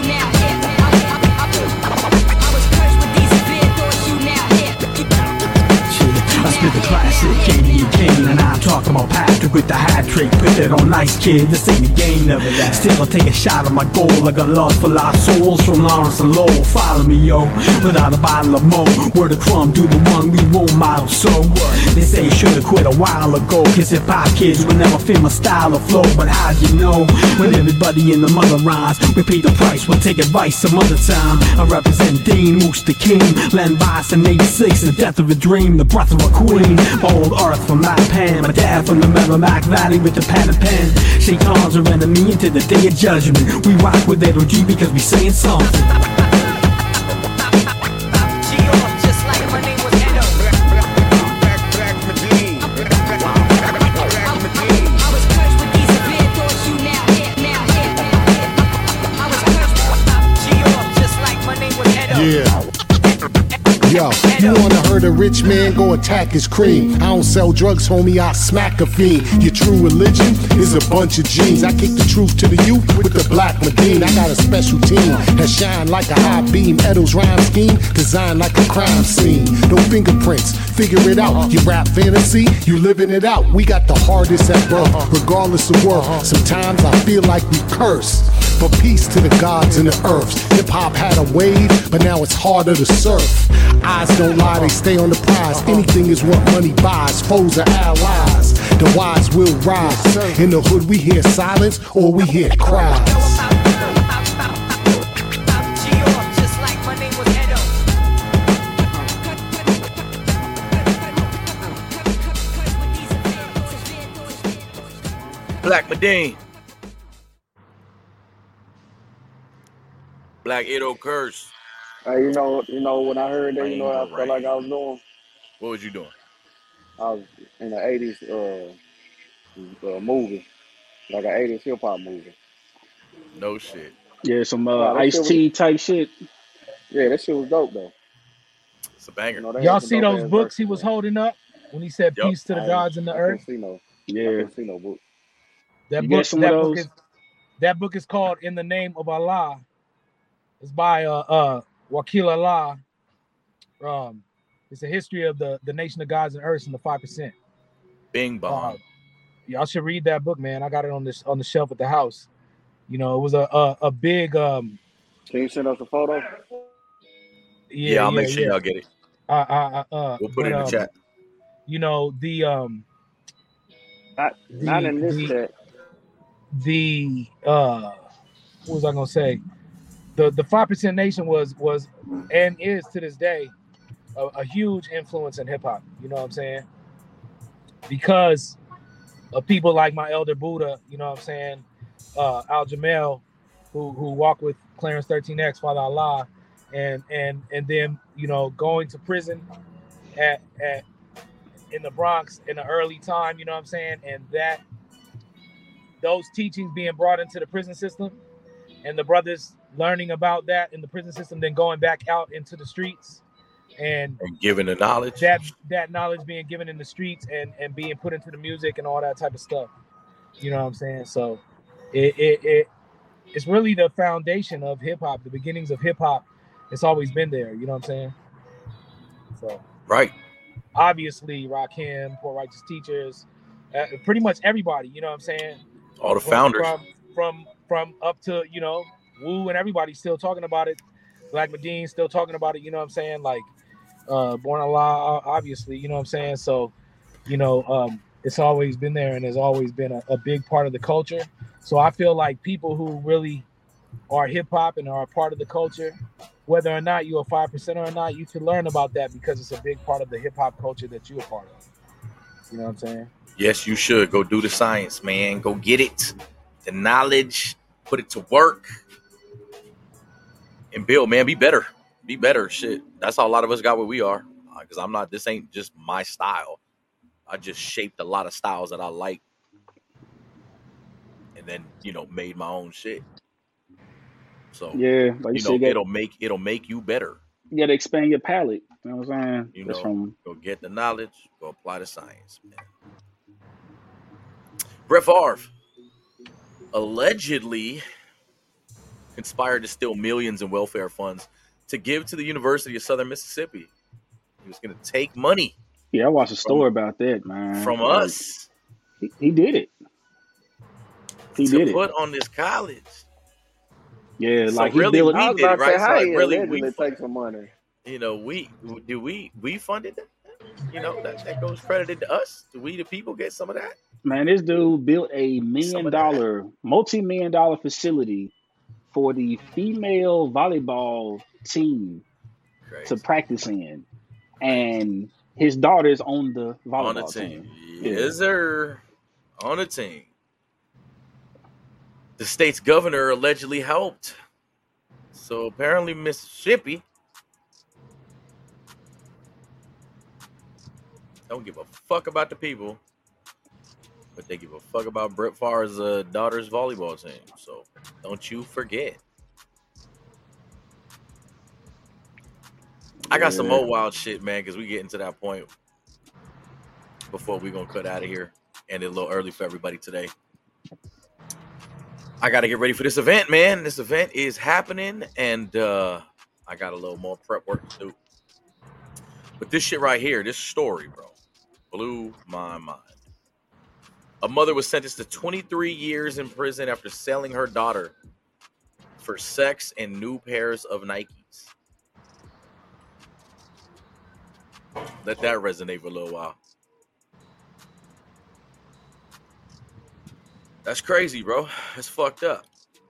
Speaker 5: I was cursed with these severe thoughts you now hit.
Speaker 16: I spit the classic Canadian Kane, and I'm talking about Patrick with the hat trick. Put it on nice, kid, this ain't a game, never that. Still, I'll take a shot at my goal. I got love for lost souls from Lawrence and Lowell. Follow me, yo, without a bottle of Mo. Word of crumb, do the one we won't model. So what? They say you should've quit a while ago, cause hip-hop kids would never fit my style or flow. But how'd you know? When everybody in the mother rhymes, we pay the price, we'll take advice some other time. I represent Dean, Moose the King, Len Bias in 86, the death of a dream, the breath of a queen. Old earth from my pen, my dad from the Merrimack Valley with the pad and pen. Shaitans are enemy into the day of judgment. We rock with Edo G because we saying something.
Speaker 5: Just like my name was Edo.
Speaker 9: Black Medine.
Speaker 5: I was cursed with these severe thoughts you now hit. I was cursed just like my name was Edo.
Speaker 6: Yeah. Yo, you wanna hurt a rich man, go attack his cream. I don't sell drugs, homie, I smack a fiend. Your true religion is a bunch of jeans. I kick the truth to the youth with the Black Medine. I got a special team that shine like a high beam. Edo's rhyme scheme, designed like a crime scene. No fingerprints, figure it out. You rap fantasy, you living it out. We got the hardest at birth, regardless of worth. Sometimes I feel like we cursed. For peace to the gods and the earth. Hip-hop had a wave, but now it's harder to surf. Eyes don't lie, they stay on the prize. Anything is what money buys, foes are allies. The wise will rise. In the hood we hear silence or we hear cries.
Speaker 5: Just like my name was Edo.
Speaker 19: Black Medine. Black Edo Curse.
Speaker 18: Hey, you know, when I heard that, you know what I felt like I was doing?
Speaker 19: What was you doing?
Speaker 18: I was in the 80s movie, like an 80s hip hop movie.
Speaker 19: No shit.
Speaker 17: Yeah, some Ice-T type shit.
Speaker 18: Yeah, that shit was dope though.
Speaker 19: It's a banger.
Speaker 18: You know,
Speaker 20: y'all see those books he was holding up when he said peace to the gods and the earth?
Speaker 18: Yeah. I didn't see no book.
Speaker 20: That book is called In the Name of Allah. It's by Wakil Allah. It's a history of the nation of gods and earth and the 5%.
Speaker 19: Bing bong.
Speaker 20: Y'all should read that book, man. I got it on the shelf at the house. You know, it was a big.
Speaker 18: Can you send us a photo?
Speaker 19: Yeah, I'll make sure y'all get it. We'll put it in the chat.
Speaker 20: You know
Speaker 18: not in this chat.
Speaker 20: What was I gonna say? The 5% Nation was and is to this day a huge influence in hip hop. You know what I'm saying? Because of people like my elder Buddha, you know what I'm saying? Al Jamel, who walked with Clarence 13X, Father Allah, and then, you know, going to prison at in the Bronx in the early time, you know what I'm saying? And that those teachings being brought into the prison system and the brothers learning about that in the prison system, then going back out into the streets and
Speaker 19: giving the knowledge,
Speaker 20: that knowledge being given in the streets and being put into the music and all that type of stuff. You know what I'm saying? So it it's really the foundation of hip hop, the beginnings of hip hop. It's always been there. You know what I'm saying? So
Speaker 19: right.
Speaker 20: Obviously, Rakim, Poor Righteous Teachers, pretty much everybody. You know what I'm saying?
Speaker 19: All the founders
Speaker 20: from up to Wu and everybody still talking about it. Black Medine still talking about it. You know what I'm saying? Like Born Allah, obviously. You know what I'm saying? So it's always been there and has always been a big part of the culture. So I feel like people who really are hip hop and are a part of the culture, whether or not you're a 5% or not, you should learn about that because it's a big part of the hip hop culture that you're a part of. You know what I'm saying?
Speaker 19: Yes, you should. Go do the science, man. Go get it. The knowledge, put it to work. And build, man. Be better. Be better. Shit. That's how a lot of us got where we are. Because this ain't just my style. I just shaped a lot of styles that I like. And then, made my own shit. So
Speaker 17: yeah, like you said,
Speaker 19: it'll make you better.
Speaker 17: You gotta expand your palette. You know what I'm saying?
Speaker 19: Go get the knowledge, go apply the science, man. Brett Favre allegedly conspired to steal millions in welfare funds to give to the University of Southern Mississippi. He was gonna take money.
Speaker 17: Yeah, I watched a story about that, man.
Speaker 19: From us.
Speaker 17: He did it. He did it.
Speaker 19: Put on this college.
Speaker 17: Yeah,
Speaker 19: so
Speaker 17: like
Speaker 19: really,
Speaker 17: we
Speaker 19: did it, right? So like really, we
Speaker 18: take some money.
Speaker 19: We funded that. That goes credited to us. Do we, the people, get some of that?
Speaker 17: Man, this dude built a multi-million-dollar facility for the female volleyball team to practice in, and his daughter's on the volleyball team.
Speaker 19: Yes, sir. On the team. The state's governor allegedly helped. So apparently Mississippi don't give a fuck about the people, but they give a fuck about Brett Favre's daughter's volleyball team. So don't you forget. I got some more wild shit, man, because we getting to that point before we gonna cut out of here. And it's a little early for everybody today. I got to get ready for this event, man. This event is happening, and I got a little more prep work to do. But this shit right here, this story, bro, blew my mind. A mother was sentenced to 23 years in prison after selling her daughter for sex and new pairs of Nikes. Let that resonate for a little while. That's crazy, bro. That's fucked up.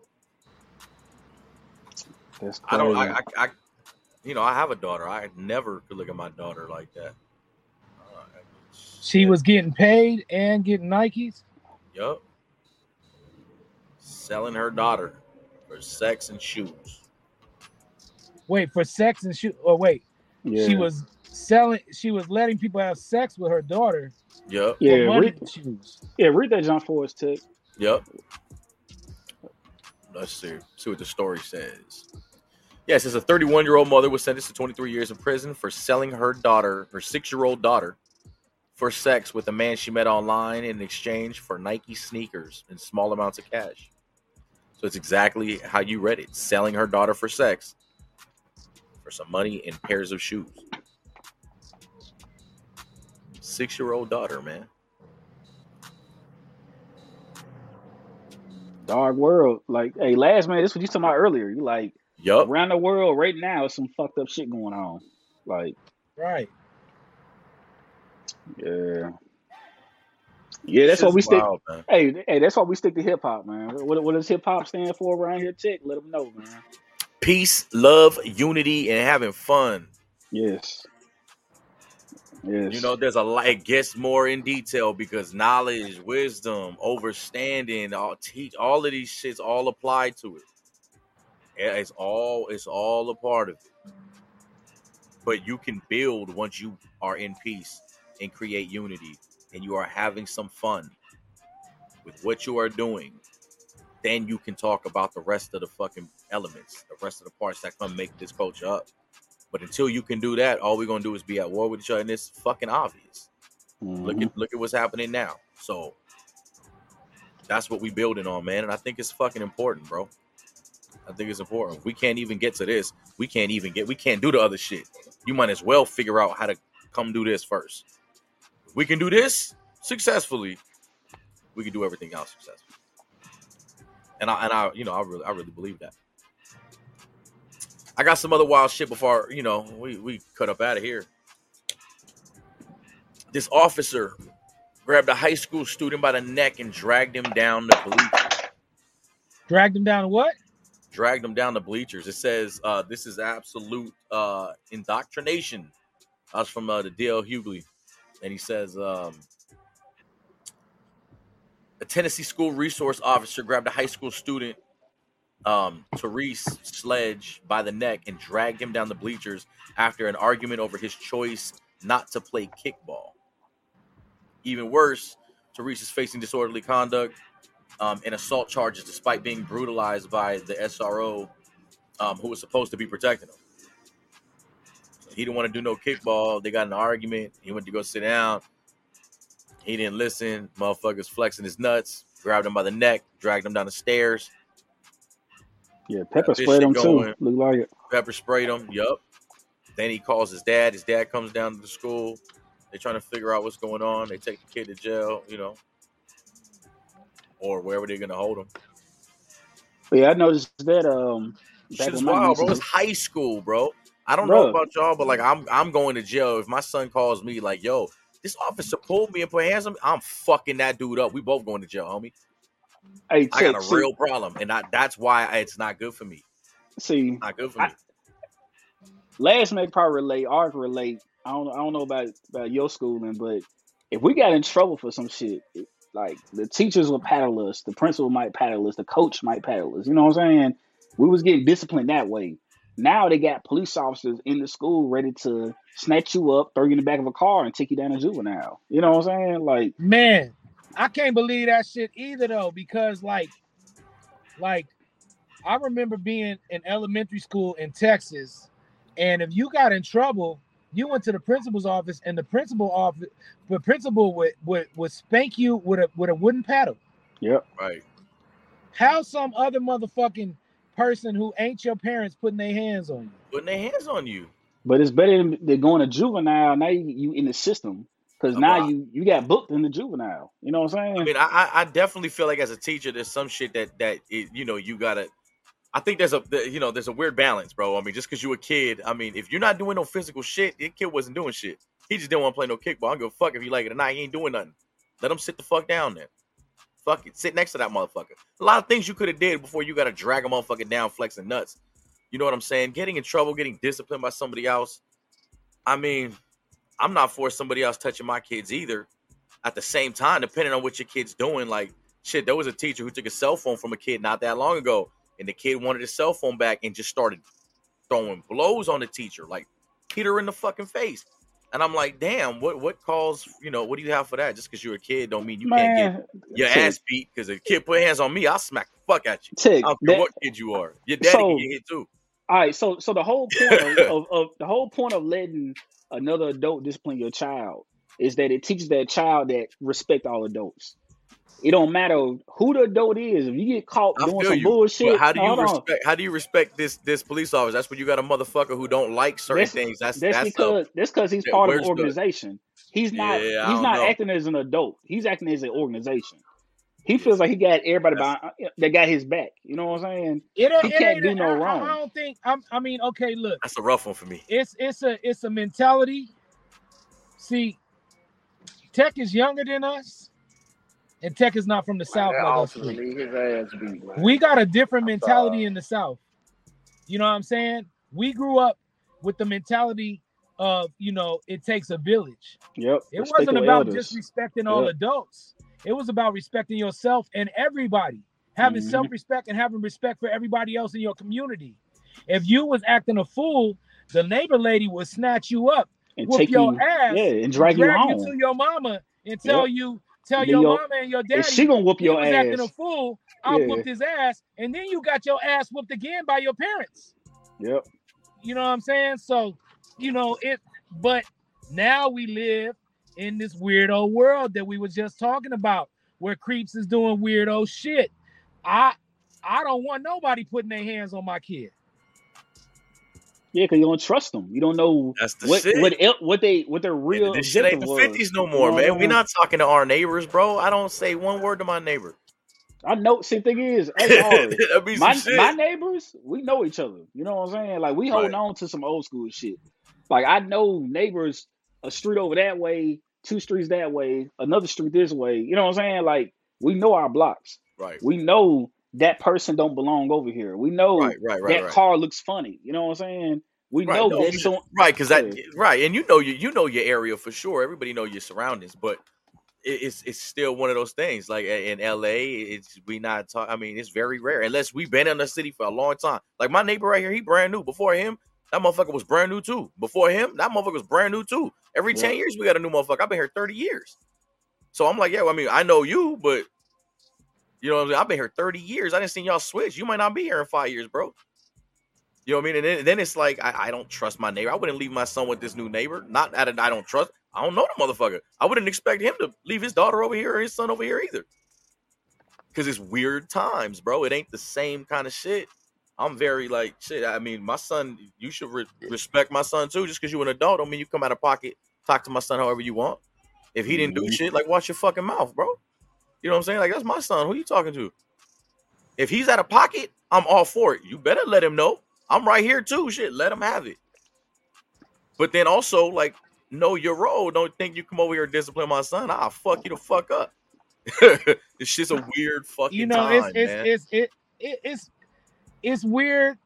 Speaker 17: That's crazy.
Speaker 19: I have a daughter. I never could look at my daughter like that.
Speaker 20: She was getting paid and getting Nikes?
Speaker 19: Yup. Selling her daughter for sex and shoes.
Speaker 20: Wait, for sex and shoes? Oh, wait.
Speaker 17: Yeah.
Speaker 20: She was letting people have sex with her daughter.
Speaker 19: Yep.
Speaker 17: Yeah,
Speaker 20: read
Speaker 17: that jump for us, Tick.
Speaker 19: Yep. Let's see what the story says. Yes, it's a 31-year-old mother was sentenced to 23 years in prison for selling her 6-year-old daughter, for sex with a man she met online in exchange for Nike sneakers and small amounts of cash. So it's exactly how you read it. Selling her daughter for sex for some money and pairs of shoes. 6-year-old daughter, man.
Speaker 17: Dark world. Like, hey, last man, this was you talking about earlier. You like, around the world right now, there's some fucked up shit going on. Like,
Speaker 20: right.
Speaker 17: Yeah. Yeah, that's why we stick. Man. Hey, that's why we stick to hip hop, man. What does hip hop stand for around here, Tick? Let them know, man.
Speaker 19: Peace, love, unity, and having fun.
Speaker 17: Yes. Yes.
Speaker 19: There's a lot. It gets more in detail because knowledge, wisdom, understanding, all of these shits all apply to it. It's all a part of it. But you can build once you are in peace and create unity, and you are having some fun with what you are doing. Then you can talk about the rest of the fucking elements, the rest of the parts that come make this culture up. But until you can do that, all we're gonna do is be at war with each other, and it's fucking obvious. Mm-hmm. Look at what's happening now. So that's what we building on, man. And I think it's fucking important, bro. I think it's important. If we can't even get to this, we can't do the other shit. You might as well figure out how to come do this first. If we can do this successfully, we can do everything else successfully. And I really believe that. I got some other wild shit before, we cut up out of here. This officer grabbed a high school student by the neck and dragged him down the bleachers.
Speaker 20: Dragged him down what?
Speaker 19: Dragged him down the bleachers. It says this is absolute indoctrination. That's from the D.L. Hughley. And he says a Tennessee school resource officer grabbed a high school student, Therese Sledge, by the neck and dragged him down the bleachers after an argument over his choice not to play kickball. Even worse, Therese is facing disorderly conduct and assault charges despite being brutalized by the SRO who was supposed to be protecting him. So he didn't want to do no kickball. They got in an argument. He went to go sit down. He didn't listen. Motherfuckers flexing his nuts, grabbed him by the neck, dragged him down the stairs.
Speaker 17: Yeah, pepper sprayed him too. Look like it.
Speaker 19: Pepper sprayed him. Yup. Then he calls his dad. His dad comes down to the school. They're trying to figure out what's going on. They take the kid to jail, or wherever they're gonna hold him.
Speaker 17: But yeah, I noticed that.
Speaker 19: Shit is wild, bro. It's high school, bro. I don't know about y'all, but like I'm going to jail if my son calls me like, "Yo, this officer pulled me and put hands on me." I'm fucking that dude up. We both going to jail, homie.
Speaker 17: Hey,
Speaker 19: I got a real problem, and that's why it's not good for me.
Speaker 17: See,
Speaker 19: not good for me.
Speaker 17: Last may probably relate. Ours relate. I don't know about your schooling, but if we got in trouble for some shit, like the teachers would paddle us, the principal might paddle us, the coach might paddle us. You know what I'm saying? We was getting disciplined that way. Now they got police officers in the school ready to snatch you up, throw you in the back of a car, and take you down to juvenile. You know what I'm saying? Like,
Speaker 20: man, I can't believe that shit either though, because like I remember being in elementary school in Texas, and if you got in trouble, you went to the principal's office, and the principal would spank you with a wooden paddle.
Speaker 17: Yep.
Speaker 19: Right.
Speaker 20: How some other motherfucking person who ain't your parents putting their hands on you?
Speaker 19: Putting their hands on you.
Speaker 17: But it's better than going to juvenile. Now you in the system, because now you got booked in the juvenile. You know what I'm saying?
Speaker 19: I mean, I definitely feel like as a teacher, there's some shit that you gotta. I think there's a weird balance, bro. I mean, just because you a kid, I mean, if you're not doing no physical shit, the kid wasn't doing shit. He just didn't want to play no kickball. I don't give a fuck if you like it or not. He ain't doing nothing. Let him sit the fuck down then. Fuck it. Sit next to that motherfucker. A lot of things you could have did before you got to drag a motherfucker down flexing nuts. You know what I'm saying? Getting in trouble, getting disciplined by somebody else. I mean, I'm not for somebody else touching my kids either. At the same time, depending on what your kid's doing, like, shit, there was a teacher who took a cell phone from a kid not that long ago, and the kid wanted his cell phone back and just started throwing blows on the teacher, like hit her in the fucking face. And I'm like, damn, what calls, what do you have for that? Just because you're a kid don't mean you can't get your ass beat. Because if a kid put hands on me, I'll smack the fuck at you. I don't care what kid you are. Your daddy can get hit too.
Speaker 17: All right, so the whole point of letting another adult discipline your child is that it teaches that child that respect all adults. It don't matter who the adult is. If you get caught doing some bullshit,
Speaker 19: but how do you respect this police officer? That's when you got a motherfucker who don't like certain things. That's
Speaker 17: because he's part of an organization. He's not acting as an adult. He's acting as an organization. He feels like he got everybody that got his back. You know what I'm saying? He can't do no wrong.
Speaker 20: I don't think. I mean, okay, look.
Speaker 19: That's a rough one for me.
Speaker 20: It's a mentality. See, Tech is younger than us. And Tech is not from the South. We got a different mentality in the South. You know what I'm saying? We grew up with the mentality of, it takes a village.
Speaker 17: Yep.
Speaker 20: It wasn't about just respecting all adults. It was about respecting yourself and everybody. Having self-respect and having respect for everybody else in your community. If you was acting a fool, the neighbor lady would snatch you up,
Speaker 17: and
Speaker 20: whoop your ass,
Speaker 17: and drag you home
Speaker 20: to your mama and tell your mama and your daddy,
Speaker 17: she gonna whoop your ass.
Speaker 20: Acting a fool, I whooped his ass, and then you got your ass whooped again by your parents.
Speaker 17: Yep.
Speaker 20: You know what I'm saying? So, but now we live in this weirdo world that we were just talking about, where creeps is doing weirdo shit. I don't want nobody putting their hands on my kid.
Speaker 17: Yeah, because you don't trust them. You don't know
Speaker 19: That's the
Speaker 17: what
Speaker 19: shit.
Speaker 17: what their real
Speaker 19: This shit ain't
Speaker 17: objective
Speaker 19: the
Speaker 17: was.
Speaker 19: 50s no more,
Speaker 17: You know what
Speaker 19: man.
Speaker 17: I
Speaker 19: We're
Speaker 17: mean?
Speaker 19: not talking to our neighbors, bro. I don't say one word to my neighbor.
Speaker 17: I know. See, the thing is, that's hard.
Speaker 19: That be some shit.
Speaker 17: My neighbors, we know each other. You know what I'm saying? Like we holding on to some old school shit. Like I know neighbors a street over that way, 2 streets that way, another street this way. You know what I'm saying? Like we know our blocks.
Speaker 19: Right.
Speaker 17: We know that person don't belong over here. We know that car looks funny. You know what I'm saying? We know that so
Speaker 19: because that and you know your area for sure. Everybody know your surroundings, but it's still one of those things. Like in LA, we not talk. I mean, it's very rare unless we've been in the city for a long time. Like my neighbor right here, he brand new. Before him, that motherfucker was brand new too. Before him, that motherfucker was brand new too. Every 10 years, we got a new motherfucker. I've been here 30 years. So I'm like, yeah, I mean, I know you, but you know what I'm saying? I've been here 30 years. I didn't see y'all switch. You might not be here in 5 years, bro. You know what I mean? And then it's like, I don't trust my neighbor. I wouldn't leave my son with this new neighbor. Not that I don't trust. I don't know the motherfucker. I wouldn't expect him to leave his daughter over here or his son over here either. Because it's weird times, bro. It ain't the same kind of shit. I'm very like, shit, I mean, my son, you should respect my son too. Just because you're an adult don't mean you come out of pocket, talk to my son however you want. If he didn't do shit, like, watch your fucking mouth, bro. You know what I'm saying? Like, that's my son. Who you talking to? If he's out of pocket, I'm all for it. You better let him know. I'm right here too. Shit, let him have it. But then also, like, know your role. Don't think you come over here and discipline my son. I'll fuck you the fuck up. This shit's a weird fucking time, man.
Speaker 20: It's weird.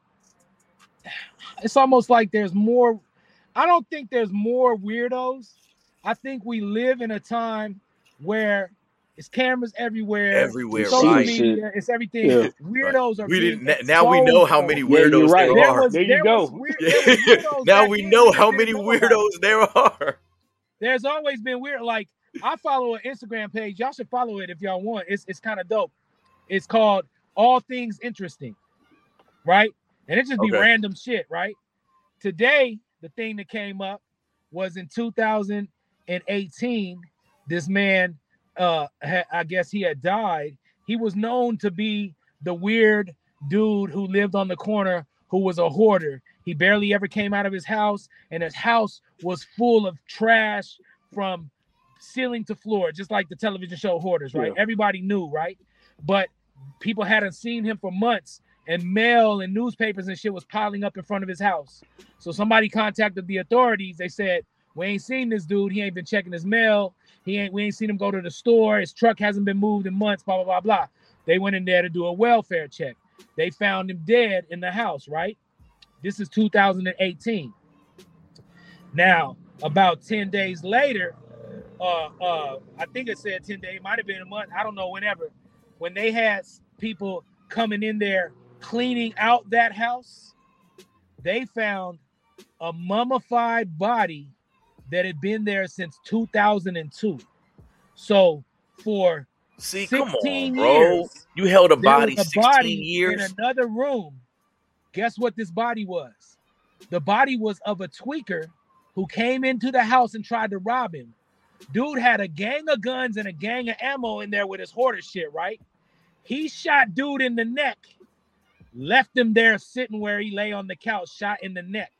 Speaker 20: It's almost like there's more. I don't think there's more weirdos. I think we live in a time where it's cameras everywhere. Social media, it's everything. Yeah. Weirdos are.
Speaker 19: Now we know how many weirdos there are.
Speaker 17: There you go.
Speaker 19: Now we know how many weirdos there are.
Speaker 20: There's always been weird. Like, I follow an Instagram page. Y'all should follow it if y'all want. It's kind of dope. It's called All Things Interesting, right? And it just be random shit, right? Today, the thing that came up was in 2018. This man, I guess he had died. He was known to be the weird dude who lived on the corner who was a hoarder. He barely ever came out of his house, and his house was full of trash from ceiling to floor, just like the television show Hoarders, right? Yeah. Everybody knew, right? But people hadn't seen him for months, and mail and newspapers and shit was piling up in front of his house. So somebody contacted the authorities. They said, we ain't seen this dude. He ain't been checking his mail. We ain't seen him go to the store. His truck hasn't been moved in months, blah, blah, blah, blah. They went in there to do a welfare check. They found him dead in the house, right? This is 2018. Now, about 10 days later, I think it said 10 days, might have been a month, I don't know, whenever, when they had people coming in there cleaning out that house, they found a mummified body that had been there since 2002. So for 16 years,
Speaker 19: you held a body 16 years
Speaker 20: in another room. Guess what this body was? The body was of a tweaker who came into the house and tried to rob him. Dude had a gang of guns and a gang of ammo in there with his hoarder shit, right? He shot dude in the neck, left him there sitting where he lay on the couch, shot in the neck.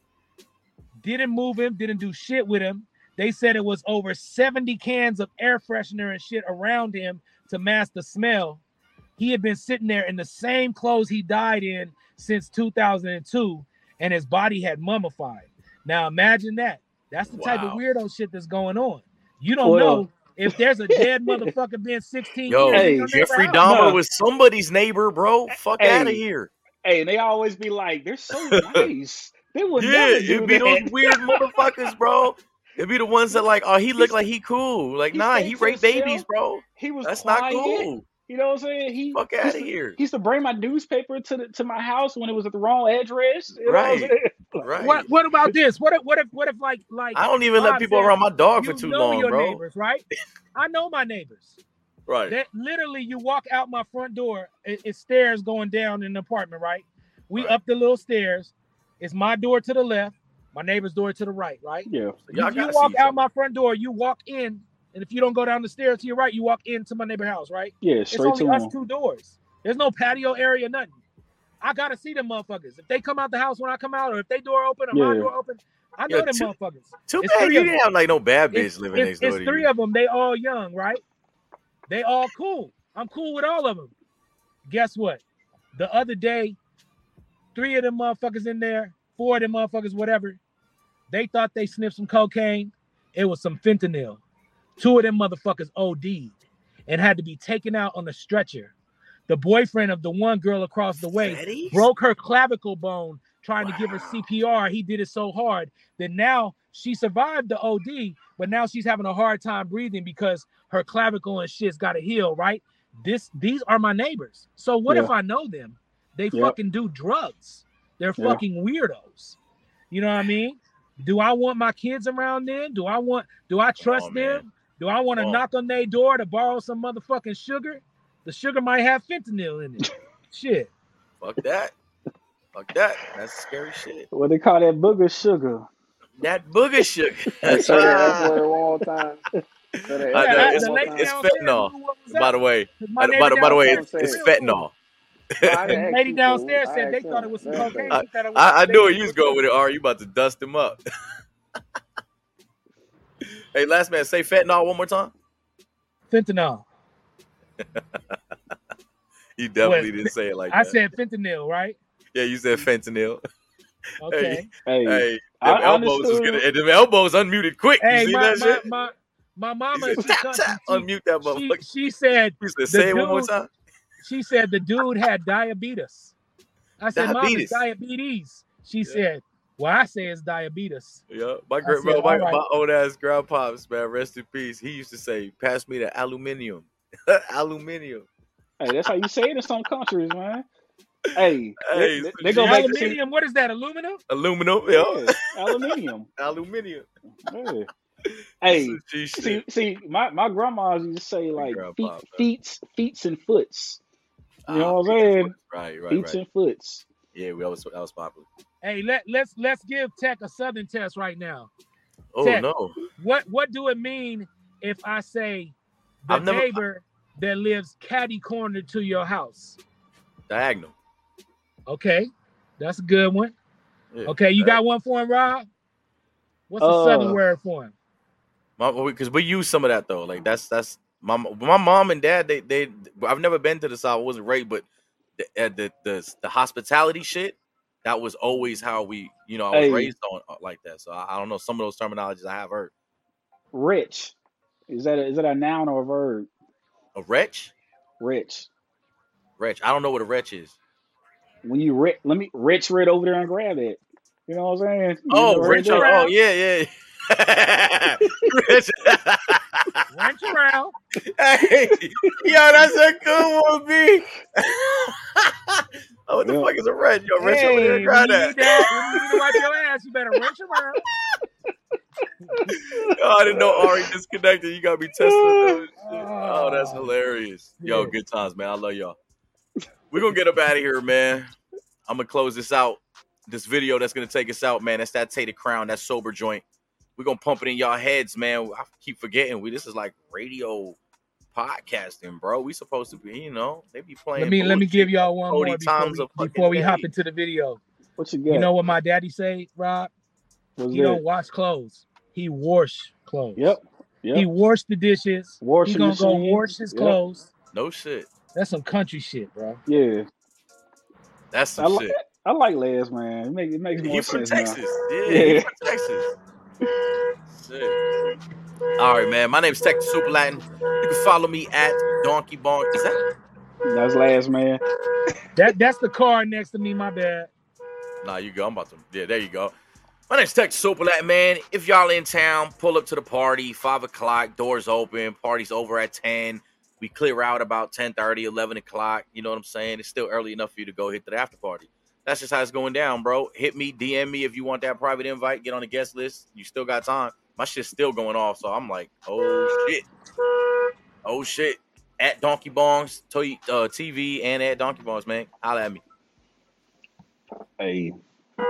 Speaker 20: Didn't move him, didn't do shit with him. They said it was over 70 cans of air freshener and shit around him to mask the smell. He had been sitting there in the same clothes he died in since 2002, and his body had mummified. Now imagine that. That's the type of weirdo shit that's going on. You don't know if there's a dead motherfucker being 16 years.
Speaker 19: Hey, Jeffrey Dahmer was somebody's neighbor, bro. Fuck out of here.
Speaker 17: Hey, and they always be like, they're so nice. They would never do
Speaker 19: it'd be those weird motherfuckers, bro. It'd be the ones that like, oh, he looked like he cool. Like, nah, he raped babies, bro.
Speaker 17: He was
Speaker 19: That's
Speaker 17: quiet.
Speaker 19: not cool.
Speaker 17: You know what I'm saying?
Speaker 19: Fuck out of here.
Speaker 17: He used to bring my newspaper to my house when it was at the wrong address. You know
Speaker 19: right.
Speaker 20: Right. What about this? What if like
Speaker 19: I don't even let people around my dog for too long,
Speaker 20: your
Speaker 19: bro.
Speaker 20: Neighbors, right? I know my neighbors.
Speaker 19: Right.
Speaker 20: That literally, you walk out my front door. It's stairs going down in the apartment, right? We up the little stairs. It's my door to the left, my neighbor's door to the right, right?
Speaker 17: Yeah.
Speaker 20: If you walk out my front door, you walk in, and if you don't go down the stairs to your right, you walk into my neighbor's house, right?
Speaker 17: Yeah, straight
Speaker 20: it's only
Speaker 17: to
Speaker 20: us two doors. There's no patio area, nothing. I gotta see them motherfuckers. If they come out the house when I come out, or if they door open or my door open, I know them motherfuckers.
Speaker 19: Too
Speaker 20: It's
Speaker 19: bad
Speaker 20: three
Speaker 19: you
Speaker 20: of
Speaker 19: didn't
Speaker 20: them.
Speaker 19: have like no bad bitch living next door to
Speaker 20: It's
Speaker 19: you.
Speaker 20: three of them. They all young, right? They all cool. I'm cool with all of them. Guess what? The other day, 3 of them motherfuckers in there, 4 of them motherfuckers, whatever, they thought they sniffed some cocaine. It was some fentanyl. 2 of them motherfuckers OD'd and had to be taken out on the stretcher. The boyfriend of the one girl across the way broke her clavicle bone trying to give her CPR. He did it so hard that now she survived the OD, but now she's having a hard time breathing because her clavicle and shit's got to heal, right? These are my neighbors. So what if I know them? They fucking do drugs. They're fucking weirdos. You know what I mean? Do I want my kids around them? Do I trust them? Do I want to knock on their door to borrow some motherfucking sugar? The sugar might have fentanyl in it. Shit.
Speaker 19: Fuck that. Fuck that. That's scary shit.
Speaker 17: What they call that booger sugar?
Speaker 19: That booger sugar.
Speaker 18: Hey, say that F word one more time.
Speaker 19: It's fentanyl. By the way, by the way, it's fentanyl.
Speaker 20: The lady downstairs said they thought it was some cocaine.
Speaker 19: I knew where you was going with it, Ari. You about to dust him up. Hey, last man, say fentanyl one more time.
Speaker 20: Fentanyl.
Speaker 19: You definitely didn't say it like that.
Speaker 20: I said fentanyl, right?
Speaker 19: Yeah, you said fentanyl.
Speaker 20: Okay.
Speaker 19: Hey, them elbows unmuted quick.
Speaker 20: Hey,
Speaker 19: you see that shit?
Speaker 20: My mama,
Speaker 19: unmute that motherfucker.
Speaker 20: She said,
Speaker 19: say it one more time.
Speaker 20: She said the dude had diabetes. I said, Mom, it's diabetes. She said, well, I say it's diabetes.
Speaker 19: Yeah, my old ass grandpops, man, rest in peace. He used to say, "Pass me the aluminium." Aluminium.
Speaker 17: Hey, that's how you say it in some countries, man. Hey,
Speaker 20: they go back aluminium. What is that? Aluminum?
Speaker 19: Aluminum. Yeah.
Speaker 17: Aluminium.
Speaker 19: Aluminium.
Speaker 17: Yeah. Hey, see, my grandma used to say like feets and foots. You know what I'm saying?
Speaker 19: Right.
Speaker 17: Feets and foots.
Speaker 19: Yeah, that was popular.
Speaker 20: Hey, let's give Tech a Southern test right now.
Speaker 19: Oh
Speaker 20: Tech,
Speaker 19: no!
Speaker 20: What do it mean if I say the neighbor that lives catty corner to your house?
Speaker 19: Diagonal.
Speaker 20: Okay, that's a good one.
Speaker 19: Yeah,
Speaker 20: okay, you got one for him, Rob? What's the Southern word for him?
Speaker 19: Because we use some of that though. Like that's my mom and dad. They I've never been to the South. I wasn't raised, but the hospitality shit. That was always how we, I was raised on like that. So I don't know some of those terminologies I have heard.
Speaker 17: Rich, is that a noun or a verb?
Speaker 19: A wretch?
Speaker 17: Rich.
Speaker 19: I don't know what a wretch is.
Speaker 17: When you Rich right over there and grab it. You know what I'm saying?
Speaker 19: Rich. Oh yeah. Rich.
Speaker 20: Wrench around.
Speaker 19: Hey, yo, that's a good one, B. Oh, what the fuck is a wrench? Yo, wrench over there, grab that.
Speaker 20: When you need to wipe your ass, you better wrench around.
Speaker 19: Oh, I didn't know Ari disconnected. You got me testing. Oh, that's hilarious. Yo, good times, man. I love y'all. We're going to get up out of here, man. I'm going to close this out. This video that's going to take us out, man. That's that Tated Crown, that sober joint. We're going to pump it in y'all heads, man. I keep forgetting. This is like radio podcasting, bro. We supposed to be, they be playing.
Speaker 20: Let me give y'all one more before we hop
Speaker 19: day.
Speaker 20: into the video.
Speaker 17: What you got?
Speaker 20: You know what my daddy say, Rob? He don't wash clothes. He wash clothes.
Speaker 17: Yep.
Speaker 20: He wash the dishes. He gonna go wash his clothes.
Speaker 19: No shit.
Speaker 20: That's some country shit, bro.
Speaker 17: Yeah.
Speaker 19: That's some shit.
Speaker 17: I like Les, man. It makes more sense
Speaker 19: Texas.
Speaker 17: now.
Speaker 19: Yeah. From Texas. Shit. All right, man. My name's Tech the Super Latin. You can follow me at Donkey Bonk. Is that?
Speaker 17: That's Les, man.
Speaker 20: That's the car next to me. My bad.
Speaker 19: Nah, you go. I'm about to. Yeah, there you go. My name's Tech the Super Latin, man. If y'all in town, pull up to the party. 5 o'clock. Doors open. Party's over at 10. We clear out about 10:30, 11 o'clock. You know what I'm saying? It's still early enough for you to go hit the after party. That's just how it's going down, bro. Hit me, DM me if you want that private invite. Get on the guest list. You still got time. My shit's still going off, so I'm like, oh shit. At Donkey Bongs TV and at Donkey Bongs, man. Holla at me.
Speaker 17: Hey,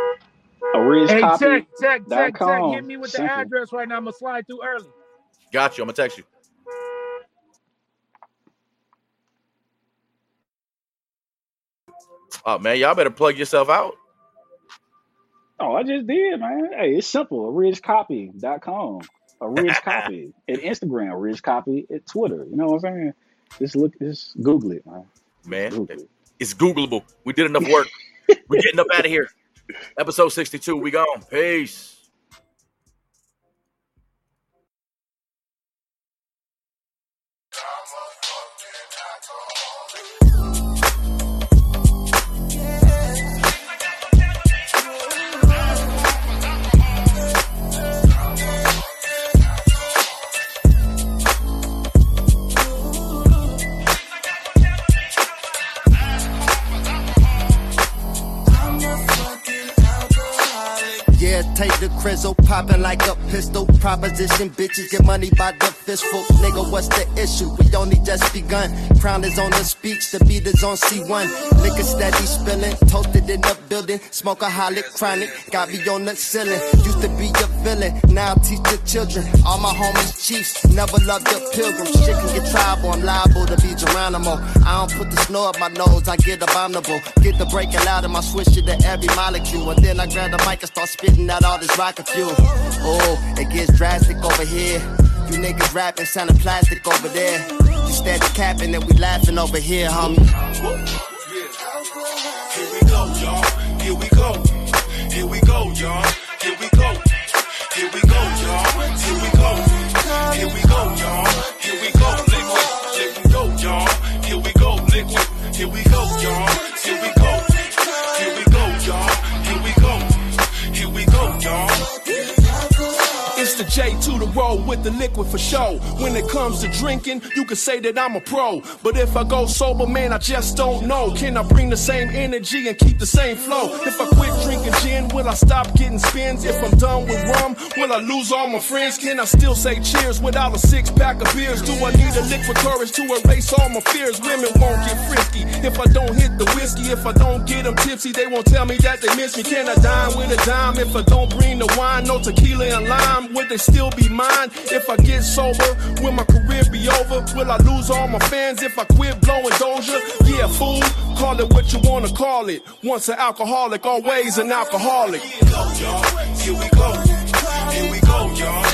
Speaker 20: Tech. Hit me with the address right now. I'm gonna slide through early.
Speaker 19: Got you. I'm gonna text you. Oh man, y'all better plug yourself out.
Speaker 17: Oh, I just did, man. Hey, it's simple. AridgeCopy.com. AridgeCopy at Instagram. AridgeCopy at Twitter. You know what I'm saying? Just Google it, man.
Speaker 19: It's Googleable. We did enough work. We're getting up out of here. Episode 62. We gone. Peace.
Speaker 3: Take the crizzle, popping like a pistol. Proposition bitches get money by the fistful. Nigga, what's the issue? We only just begun. Crown is on the speech, the beat is on C1. Liquor steady spilling, toasted in the building. Smokeaholic chronic, got me on the ceiling. Used to be a villain, now teach the children. All my homies chiefs, never loved the pilgrim. Shit can get tribal, I'm liable to be Geronimo. I don't put the snow up my nose, I get abominable. Get the breaking loud and I switch it to every molecule. And then I grab the mic and start spitting out all this rocket fuel. Oh, it gets drastic over here. You niggas rapping, sounding plastic over there. You steady capping and we laughing over here, homie.
Speaker 7: Here we go, y'all. Here we go. Here we go, y'all. Here we go. Here we go, y'all. Here we go. Here we go, y'all. Here we go, liquid. Here we go, y'all. Here we go, liquid. Here we go, y'all. Here we go. Here we go, y'all. Here we go. Here we go, y'all. It's the J to the roll with the liquid for show. When it comes to drinking, you can say that I'm a pro. But if I go sober, man, I just don't know. Can I bring the same energy and keep the same flow? If I quit drinking gin, will I stop getting spins? If I'm done with rum, will I lose all my friends? Can I still say cheers without a 6-pack of beers? Do I need a liquid courage to erase all my fears? Women won't get frisky if I don't hit the whiskey. If I don't get them tipsy, they won't tell me that they miss me. Can I dine with a dime if I don't bring the wine? No tequila and lime, would they still be mine? If I get sober, will my career be over? Will I lose all my fans if I quit blowing Doja? Yeah, fool, call it what you wanna call it. Once an alcoholic, always an alcoholic. Here we go, y'all. Here we go. Here we go, y'all.